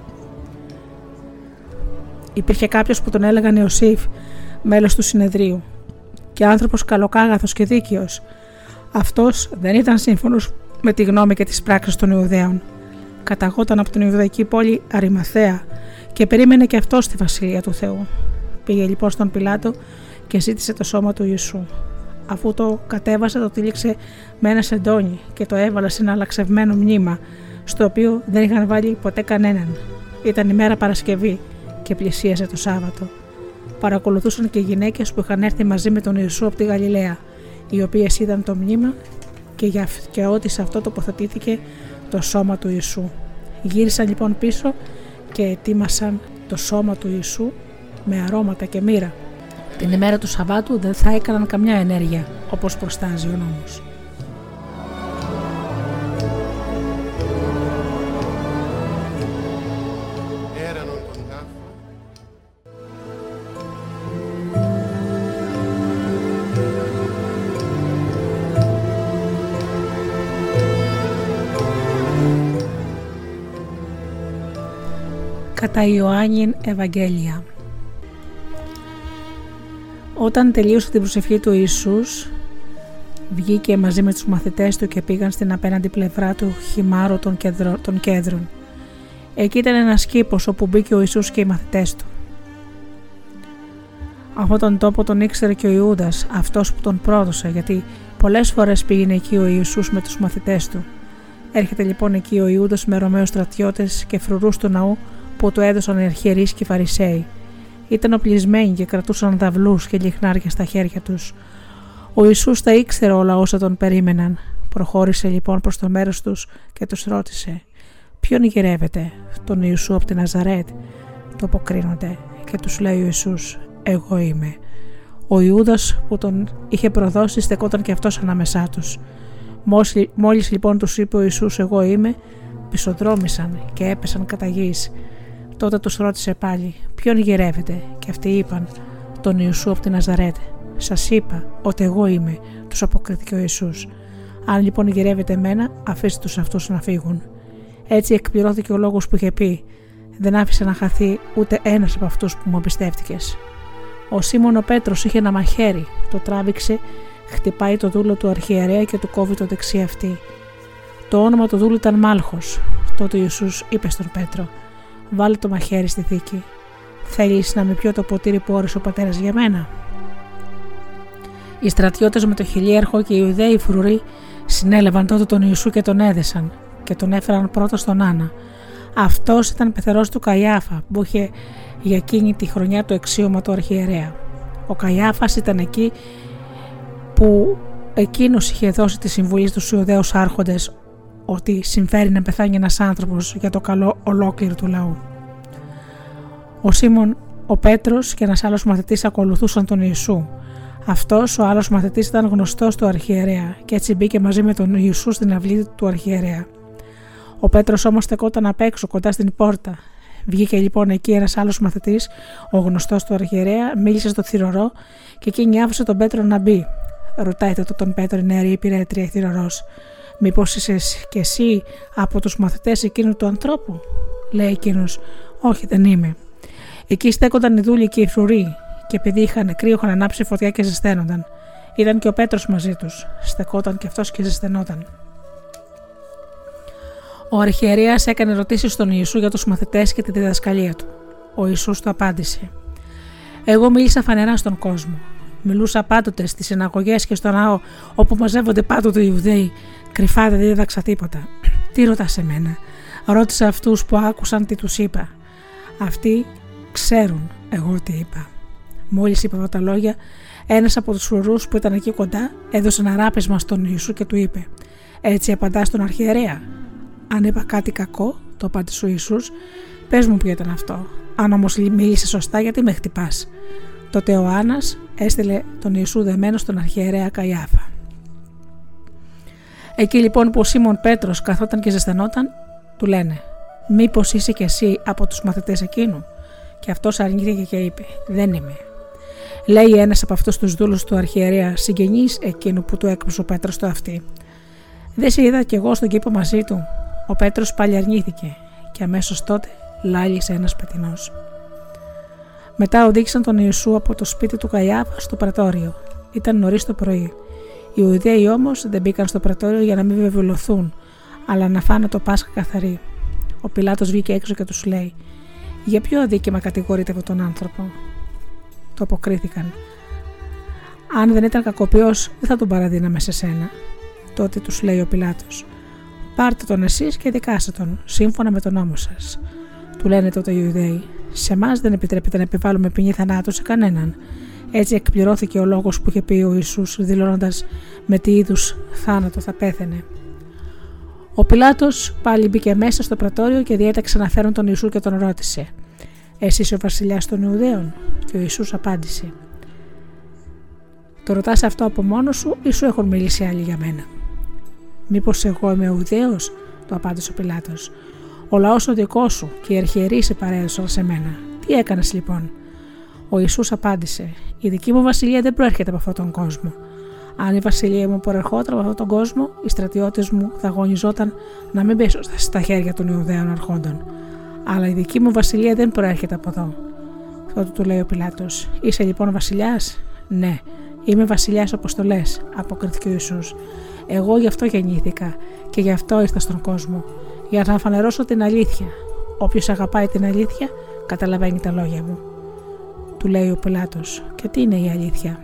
Υπήρχε κάποιος που τον έλεγαν Ιωσήφ, μέλος του συνεδρίου, και άνθρωπος καλοκάγαθος και δίκαιος. Αυτός δεν ήταν σύμφωνος με τη γνώμη και τις πράξεις των Ιουδαίων. Καταγόταν από την Ιουδαϊκή πόλη Αριμαθαία και περίμενε και αυτός στη Βασιλεία του Θεού. Πήγε λοιπόν στον Πιλάτο και ζήτησε το σώμα του Ιησού. Αφού το κατέβασε, το τύλιξε με ένα σεντόνι και το έβαλε σε ένα αλλαξευμένο μνήμα, στο οποίο δεν είχαν βάλει ποτέ κανέναν. Ήταν ημέρα Παρασκευή και πλησίαζε το Σάββατο. Παρακολουθούσαν και οι γυναίκες που είχαν έρθει μαζί με τον Ιησού από τη Γαλιλαία, οι οποίες είδαν το μνήμα και ότι σε αυτό τοποθετήθηκε το σώμα του Ιησού. Γύρισαν λοιπόν πίσω και ετοίμασαν το σώμα του Ιησού με αρώματα και μοίρα. Την ημέρα του Σαββάτου δεν θα έκαναν καμιά ενέργεια, όπως προστάζει ο νόμος. Κατά Ιωάννην Ευαγγέλια. Όταν τελείωσε την προσευχή του Ιησούς, βγήκε μαζί με τους μαθητές του και πήγαν στην απέναντι πλευρά του χυμάρου των κέδρων. Εκεί ήταν ένας κήπος όπου μπήκε ο Ιησούς και οι μαθητές του. Αυτόν τον τόπο τον ήξερε και ο Ιούδας, αυτός που τον πρόδωσε, γιατί πολλές φορές πήγαινε εκεί ο Ιησούς με τους μαθητές του. Έρχεται λοιπόν εκεί ο Ιούδας με Ρωμαίους στρατιώτες και φρουρούς του ναού που του έδωσαν οι αρχιερείς και οι Φαρισαίοι. Ήταν οπλισμένοι και κρατούσαν δαυλούς και λιχνάρια στα χέρια τους. Ο Ιησούς τα ήξερε όλα όσα τον περίμεναν. Προχώρησε λοιπόν προς το μέρος τους και τους ρώτησε: «Ποιον γυρεύετε, τον Ιησού από τη Ναζαρέτ?» Το αποκρίνονται και τους λέει ο Ιησούς: «Εγώ είμαι». Ο Ιούδας που τον είχε προδώσει στεκόταν και αυτός ανάμεσά τους. Μόλις λοιπόν τους είπε ο Ιησούς «Εγώ είμαι», πισωδρόμησαν και έπεσαν κατά γης. Τότε τους ρώτησε πάλι: «Ποιον γυρεύετε?» Και αυτοί είπαν: «Τον Ιησού από τη Ναζαρέτ». «Σας είπα ότι εγώ είμαι», τους αποκρίθηκε ο Ιησούς. «Αν λοιπόν γυρεύετε εμένα, αφήστε τους αυτούς να φύγουν». Έτσι εκπληρώθηκε ο λόγος που είχε πει: «Δεν άφησε να χαθεί ούτε ένας από αυτούς που μου εμπιστεύτηκες». Ο Σίμων ο Πέτρος είχε ένα μαχαίρι, το τράβηξε, χτυπάει το δούλο του αρχιερέα και του κόβει το δεξί αυτί. Το όνομα του δούλου ήταν Μάλχος. Τότε ο Ιησούς είπε στον Πέτρο: «Βάλε το μαχαίρι στη θήκη. Θέλεις να με πιω το ποτήρι που όρισε ο πατέρας για μένα?» Οι στρατιώτες με το χιλιέρχο και οι Ιουδαίοι φρουροί συνέλαβαν τότε τον Ιησού και τον έδεσαν και τον έφεραν πρώτα στον Άννα. Αυτός ήταν πεθερός του Καϊάφα που είχε για εκείνη τη χρονιά το αξίωμα του αρχιερέα. Ο Καϊάφας ήταν εκεί που εκείνος είχε δώσει τη συμβουλή στους Ιουδαίους άρχοντες ότι συμφέρει να πεθάνει ένας άνθρωπος για το καλό ολόκληρου του λαού. Ο Σίμων, ο Πέτρος και ένας άλλος μαθητής ακολουθούσαν τον Ιησού. Αυτός ο άλλος μαθητής ήταν γνωστός του αρχιερέα και έτσι μπήκε μαζί με τον Ιησού στην αυλή του αρχιερέα. Ο Πέτρος όμως στεκόταν απ' έξω κοντά στην πόρτα. Βγήκε λοιπόν εκεί ένας άλλος μαθητής, ο γνωστός του αρχιερέα, μίλησε στο θυρωρό και εκείνη άφησε τον Πέτρο να μπει. Ρωτάει τότε τον Πέτρο η νεαρή υπηρέτρια η θυρωρός: «Μήπως είσαι κι εσύ από τους μαθητές εκείνου του ανθρώπου?» Λέει εκείνος: «Όχι, δεν είμαι». Εκεί στέκονταν οι δούλοι και οι φρουροί, και επειδή είχαν κρύο, είχαν ανάψει φωτιά και ζεσταίνονταν. Ήταν και ο Πέτρος μαζί τους. Στεκόταν και αυτός και ζεσθενόταν. Ο αρχιερέας έκανε ερωτήσεις στον Ιησού για τους μαθητές και τη διδασκαλία του. Ο Ιησούς του απάντησε: «Εγώ μίλησα φανερά στον κόσμο. Μιλούσα πάντοτε στις συναγωγές και στο ναό, όπου μαζεύονται πάντοτε οι Ιουδαίοι. Κρυφά δεν δίδαξα τίποτα. Τι ρωτάς εμένα?» Ρώτησα αυτούς που άκουσαν τι τους είπα. Αυτοί ξέρουν εγώ τι είπα. Μόλις είπα αυτά τα λόγια, ένας από τους φρουρούς που ήταν εκεί κοντά έδωσε ένα ράπισμα στον Ιησού και του είπε: «Έτσι απαντάς στον αρχιερέα?» «Αν είπα κάτι κακό», το απάντησε ο Ιησούς, «πες μου ποιο ήταν αυτό. Αν όμως μίλησε σωστά, γιατί με χτυπάς?» Τότε ο Άννας έστειλε τον Ιησού δεμένο στον αρχιερέα Καϊάφα. Εκεί λοιπόν που ο Σίμων Πέτρος καθόταν και ζεσθενόταν, του λένε: «Μήπως είσαι κι εσύ από τους μαθητές εκείνου?» Και αυτός αρνήθηκε και είπε: «Δεν είμαι». Λέει ένας από αυτούς τους δούλους του αρχιερέα, συγγενής εκείνου που του έκρουσε ο Πέτρος το αυτί: «Δεν σε είδα κι εγώ στον κήπο μαζί του?» Ο Πέτρος πάλι αρνήθηκε και αμέσως τότε λάλησε ένας πετεινός. Μετά οδήγησαν τον Ιησού από το σπίτι του Καϊάφα στο πρατόριο. Ήταν νωρίς το πρωί. Οι Ιουδαίοι όμως δεν μπήκαν στο πρατόριο για να μην βεβαιωθούν, αλλά να φάνε το Πάσχα καθαρή. Ο Πιλάτος βγήκε έξω και τους λέει: «Για ποιο αδίκημα κατηγορείτε αυτόν τον άνθρωπο?» Το αποκρίθηκαν: «Αν δεν ήταν κακοποιός, δεν θα τον παραδίναμε σε σένα». Τότε τους λέει ο Πιλάτος: «Πάρτε τον εσείς και δικάστε τον, σύμφωνα με τον νόμο σας». Του λένε τότε οι Ιουδαίοι: «Σε εμάς δεν επιτρέπεται να επιβάλλουμε ποινή θανάτου σε κανέναν». Έτσι εκπληρώθηκε ο λόγος που είχε πει ο Ιησούς, δηλώνοντας με τι είδους θάνατο θα πέθαινε. Ο Πιλάτος πάλι μπήκε μέσα στο πρατόριο και διέταξε να φέρουν τον Ιησού και τον ρώτησε: «Εσύ είσαι ο βασιλιάς των Ιουδαίων?» Και ο Ιησούς απάντησε: «Το ρωτάς αυτό από μόνος σου ή σου έχουν μιλήσει άλλοι για μένα?» «Μήπως εγώ είμαι Ιουδαίος?» το απάντησε ο Πιλάτος. «Ο λαός ο δικός σου και οι αρχιερείς σε παρέδωσαν σε μένα. Τι έκανες λοιπόν?» Ο Ιησούς απάντησε: «Η δική μου βασιλεία δεν προέρχεται από αυτόν τον κόσμο. Αν η βασιλεία μου προερχόταν από αυτόν τον κόσμο, οι στρατιώτες μου θα αγωνιζόταν να μην πέσουν στα χέρια των Ιουδαίων αρχόντων. Αλλά η δική μου βασιλεία δεν προέρχεται από εδώ». Τότε του λέει ο Πιλάτος: «Είσαι λοιπόν βασιλιάς?» «Ναι, είμαι βασιλιάς όπως το λες», αποκρίθηκε ο Ιησούς. «Εγώ γι' αυτό γεννήθηκα και γι' αυτό ήρθα στον κόσμο, για να φανερώσω την αλήθεια. Όποιος αγαπάει την αλήθεια, καταλαβαίνει τα λόγια μου». Του λέει ο Πιλάτος: «Και τι είναι η αλήθεια?»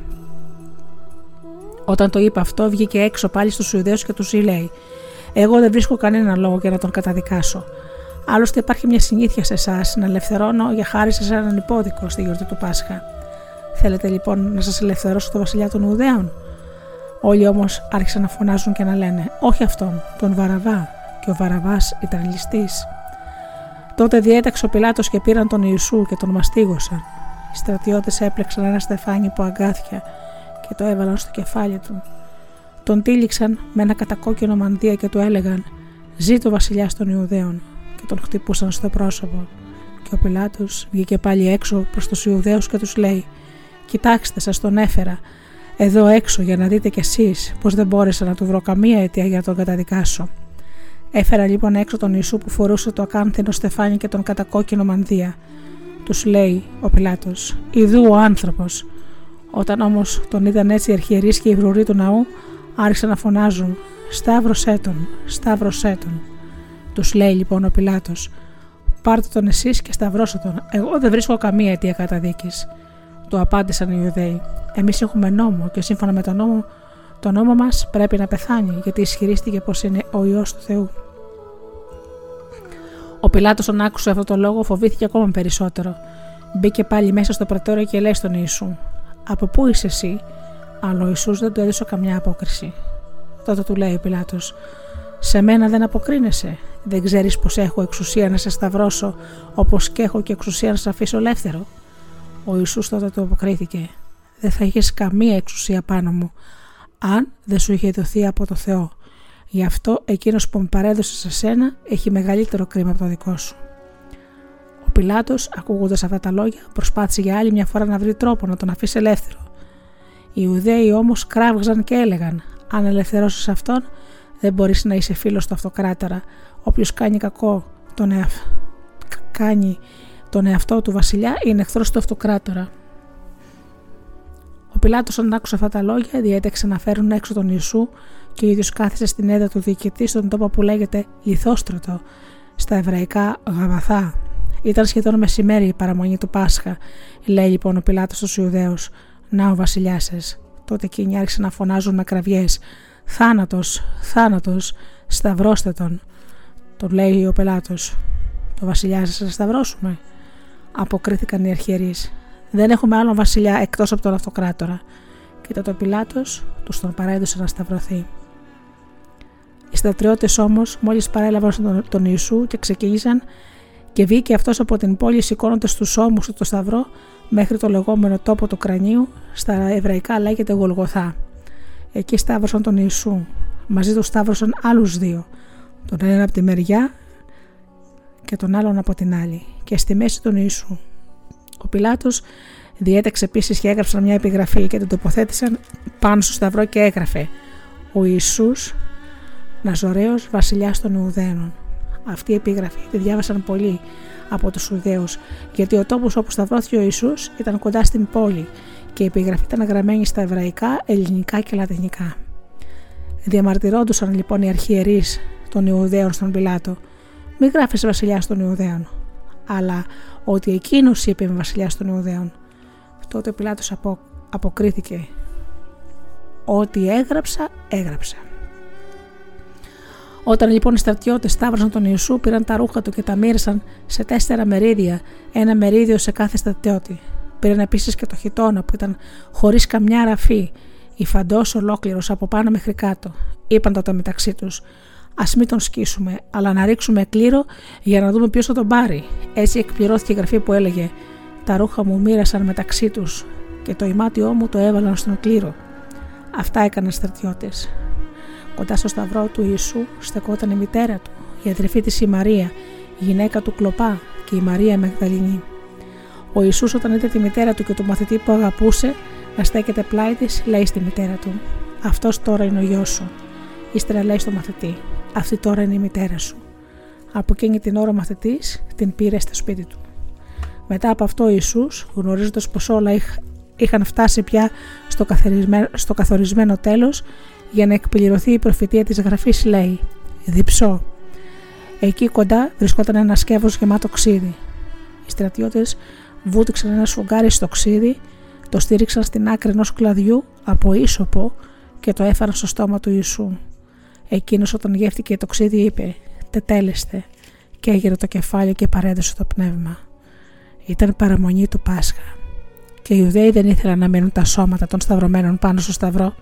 Όταν το είπε αυτό, βγήκε έξω πάλι στους Ιουδαίους και τους λέει: «Εγώ δεν βρίσκω κανένα λόγο για να τον καταδικάσω. Άλλωστε υπάρχει μια συνήθεια σε εσάς να ελευθερώνω για χάρη σας έναν υπόδικο στη γιορτή του Πάσχα. Θέλετε λοιπόν να σας ελευθερώσω το βασιλιά των Ιουδαίων?» Όλοι όμως άρχισαν να φωνάζουν και να λένε: «Όχι αυτόν, τον Βαραβά». Και ο Βαραβάς ήταν ληστής. Τότε διέταξε ο Πιλάτος και πήραν τον Ιησού και τον μαστίγωσαν. Οι στρατιώτες έπλεξαν ένα στεφάνι από αγκάθια και το έβαλαν στο κεφάλι του. Τον τύλιξαν με ένα κατακόκκινο μανδύα και του έλεγαν: «Ζήτω ο βασιλιάς των Ιουδαίων», και τον χτυπούσαν στο πρόσωπο. Και ο Πιλάτος βγήκε πάλι έξω προς τους Ιουδαίους και τους λέει: «Κοιτάξτε, σας τον έφερα εδώ έξω για να δείτε κι εσείς πως δεν μπόρεσα να του βρω καμία αιτία για να τον καταδικάσω». Έφερα λοιπόν έξω τον Ιησού που φορούσε το ακάνθινο στεφάνι και τον κατακόκκινο μανδύα. Τους λέει ο Πιλάτος: «Ιδού ο άνθρωπος». Όταν όμως τον είδαν έτσι οι αρχιερείς και οι βρουροί του ναού, άρχισαν να φωνάζουν: «Σταύρωσέ τον, σταύρωσέ τον». Τους λέει λοιπόν ο Πιλάτος: «Πάρτε τον εσείς και σταυρώστε τον. Εγώ δεν βρίσκω καμία αιτία καταδίκης». Του απάντησαν οι Ιουδαίοι: «Εμείς έχουμε νόμο και σύμφωνα με το νόμο μας πρέπει να πεθάνει, γιατί ισχυρίστηκε πως είναι ο Υιός του Θεού». Ο Πιλάτος, όταν άκουσε αυτό το λόγο, φοβήθηκε ακόμα περισσότερο. Μπήκε πάλι μέσα στο πρατόριο και λέει στον Ιησού: «Από πού είσαι εσύ?» Αλλά ο Ιησούς δεν του έδωσε καμιά απόκριση. Τότε του λέει ο Πιλάτος: «Σε μένα δεν αποκρίνεσαι? Δεν ξέρεις πως έχω εξουσία να σε σταυρώσω, όπως και έχω και εξουσία να σε αφήσω ελεύθερο?» Ο Ιησούς τότε του αποκρίθηκε: «Δεν θα είχες καμία εξουσία πάνω μου, αν δεν σου είχε δοθεί από το Θεό. Γι' αυτό εκείνος που με παρέδωσε σε σένα έχει μεγαλύτερο κρίμα από το δικό σου». Ο Πιλάτος, ακούγοντας αυτά τα λόγια, προσπάθησε για άλλη μια φορά να βρει τρόπο να τον αφήσει ελεύθερο. Οι Ιουδαίοι όμως κράβγαζαν και έλεγαν: «Αν ελευθερώσεις αυτόν, δεν μπορείς να είσαι φίλος του αυτοκράτορα. Όποιος κάνει κακό κάνει τον εαυτό του βασιλιά, είναι εχθρός του αυτοκράτορα». Ο Πιλάτος, όταν άκουσε αυτά τα λόγια, διέταξε να φέρουν έξω τον Ιησού και ο ίδιος κάθισε στην έδρα του διοικητή στον τόπο που λέγεται Λιθόστρωτο, στα εβραϊκά Γαβαθά. Ήταν σχεδόν μεσημέρι η παραμονή του Πάσχα. Λέει λοιπόν ο Πιλάτος στους Ιουδαίους: «Να ο βασιλιάς σας». Τότε εκείνοι άρχισαν να φωνάζουν με κραυγές: «Θάνατος, θάνατος, σταυρώστε τον». Τον λέει ο Πιλάτος: «Το βασιλιά σας να σταυρώσουμε?» Αποκρίθηκαν οι αρχιερείς: «Δεν έχουμε άλλον βασιλιά εκτός από τον αυτοκράτορα». Και τότε ο Πιλάτος τους τον παρέδωσε να σταυρωθεί. Οι στρατιώτες όμως μόλις παρέλαβαν τον Ιησού και ξεκίνησαν, και βγήκε αυτός από την πόλη σηκώνοντας στους ώμους του το σταυρό μέχρι το λεγόμενο τόπο του κρανίου, στα εβραϊκά λέγεται Γολγοθά. Εκεί σταύρωσαν τον Ιησού. Μαζί τους σταύρωσαν άλλους 2, τον έναν από τη μεριά και τον άλλον από την άλλη, και στη μέση τον Ιησού. Ο Πιλάτος διέταξε επίσης και έγραψαν μια επιγραφή και την τοποθέτησαν πάνω στο σταυρό και έγραφε «Ο Ιησούς Ναζωραίος, βασιλιάς των Ιουδαίων». Αυτή η επίγραφη τη διάβασαν πολλοί από τους Ιουδαίους, γιατί ο τόπος όπου σταυρώθηκε ο Ιησούς ήταν κοντά στην πόλη και η επιγραφή ήταν γραμμένη στα εβραϊκά, ελληνικά και λατινικά. Διαμαρτυρόντουσαν λοιπόν οι αρχιερείς των Ιουδαίων στον Πιλάτο: «Μη γράφεις βασιλιάς των Ιουδαίων», αλλά ότι εκείνος είπε «Είμαι βασιλιάς των Ιουδαίων». Τότε ο Πιλάτος αποκρίθηκε: «Ό,τι έγραψα, έγραψα». Όταν λοιπόν οι στρατιώτες σταύρωσαν τον Ιησού, πήραν τα ρούχα του και τα μοίρασαν σε 4 μερίδια, ένα μερίδιο σε κάθε στρατιώτη. Πήραν επίσης και το χιτώνα που ήταν χωρίς καμιά ραφή, υφαντός ολόκληρος από πάνω μέχρι κάτω. Είπαν τότε μεταξύ τους: «Ας μην τον σκίσουμε, αλλά να ρίξουμε κλήρο για να δούμε ποιος θα τον πάρει». Έτσι εκπληρώθηκε η γραφή που έλεγε: «Τα ρούχα μου μοίρασαν μεταξύ τους και το ημάτιό μου το έβαλαν στον κλήρο». Αυτά έκαναν στρατιώτες. Κοντά στο σταυρό του Ιησού στεκόταν η μητέρα του, η αδερφή της η Μαρία, η γυναίκα του Κλοπά και η Μαρία Μαγδαληνή. Ο Ιησούς, όταν είδε τη μητέρα του και τον μαθητή που αγαπούσε να στέκεται πλάι της, λέει στη μητέρα του: «Αυτός τώρα είναι ο γιος σου». Ύστερα λέει στο μαθητή: «Αυτή τώρα είναι η μητέρα σου». Από εκείνη την ώρα ο μαθητής την πήρε στο σπίτι του. Μετά από αυτό ο Ιησούς, γνωρίζοντας πως όλα είχαν φτάσει πια στο καθορισμένο τέλος, για να εκπληρωθεί η προφητεία της γραφής, λέει: «Διψώ». Εκεί κοντά βρισκόταν ένα σκεύος γεμάτο ξύδι. Οι στρατιώτες βούτυξαν ένα σφουγγάρι στο ξύδι, το στήριξαν στην άκρη ενός κλαδιού από ίσωπο και το έφεραν στο στόμα του Ιησού. Εκείνος, όταν γεύτηκε το ξύδι, είπε: «Τετέλεστε», και έγειρε το κεφάλι και παρέδωσε το πνεύμα. Ήταν παραμονή του Πάσχα και οι Ιουδαίοι δεν ήθελαν να μείνουν τα σώματα των σταυρωμένων πάνω στο σταυρό.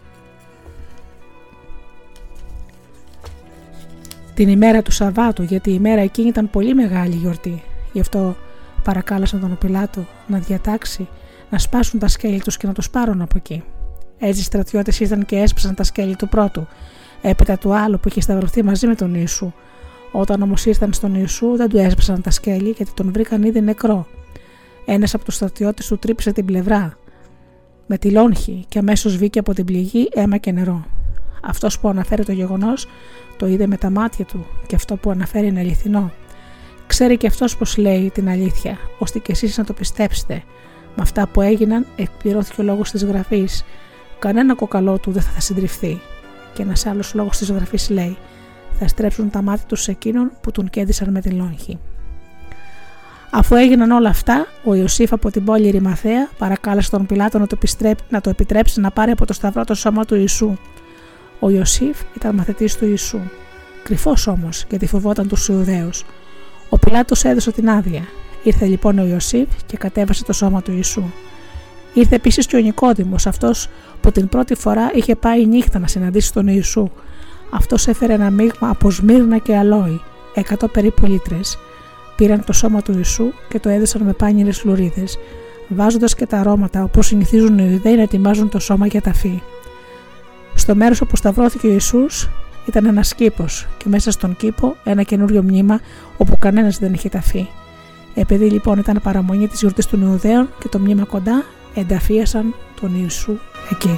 Την ημέρα του Σαββάτου, γιατί η ημέρα εκείνη ήταν πολύ μεγάλη γιορτή. Γι' αυτό παρακάλεσαν τον Πιλάτο να διατάξει να σπάσουν τα σκέλη τους και να τους πάρουν από εκεί. Έτσι οι στρατιώτες ήρθαν και έσπασαν τα σκέλη του πρώτου, έπειτα του άλλου που είχε σταυρωθεί μαζί με τον Ιησού. Όταν όμως ήρθαν στον Ιησού, δεν του έσπασαν τα σκέλη, γιατί τον βρήκαν ήδη νεκρό. Ένας από τους στρατιώτες του τρύπησε την πλευρά με τη λόγχη και αμέσως βγήκε από την πληγή αίμα και νερό. Αυτός που αναφέρει το γεγονός το είδε με τα μάτια του και αυτό που αναφέρει είναι αληθινό. Ξέρει και αυτός πως λέει την αλήθεια, ώστε και εσείς να το πιστέψετε. Με αυτά που έγιναν εκπληρώθηκε ο λόγος της γραφής. Κανένα κοκαλό του δεν θα συντριφθεί. Και ένας άλλος λόγος της γραφής λέει: «Θα στρέψουν τα μάτια τους σε εκείνον που τον κέντησαν με τη λόγχη». Αφού έγιναν όλα αυτά, ο Ιωσήφ από την πόλη Ρημαθαία παρακάλεσε τον Πιλάτο να το επιτρέψει να πάρει από το σταυρό το σώμα του Ιησού. Ο Ιωσήφ ήταν μαθητής του Ιησού, κρυφός όμως, γιατί φοβόταν τους Ιουδαίους. Ο Πιλάτος έδωσε την άδεια. Ήρθε λοιπόν ο Ιωσήφ και κατέβασε το σώμα του Ιησού. Ήρθε επίσης και ο Νικόδημος, αυτός που την πρώτη φορά είχε πάει νύχτα να συναντήσει τον Ιησού. Αυτός έφερε ένα μείγμα από σμύρνα και αλόη, 100 περίπου λίτρες. Πήραν το σώμα του Ιησού και το έδεσαν με πάνιερες λουρίδες, βάζοντας και τα αρώματα, όπως συνηθίζουν οι Ιουδαίοι να ετοιμάζουν το σώμα για ταφή. Στο μέρος όπου σταυρώθηκε ο Ιησούς ήταν ένας κήπος και μέσα στον κήπο ένα καινούριο μνήμα όπου κανένας δεν είχε ταφεί. Επειδή λοιπόν ήταν παραμονή της γιορτής των Ιουδαίων και το μνήμα κοντά, ενταφίασαν τον Ιησού εκεί.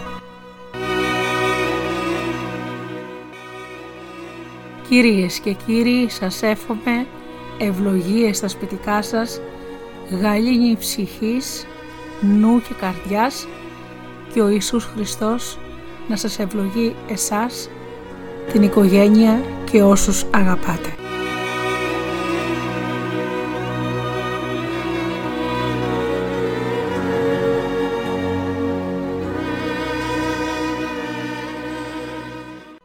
Κυρίες και κύριοι, σας εύχομαι ευλογίες στα σπιτικά σας, γαλήνη ψυχής, νου και καρδιάς, και ο Ιησούς Χριστός να σας ευλογεί εσάς, την οικογένεια και όσους αγαπάτε.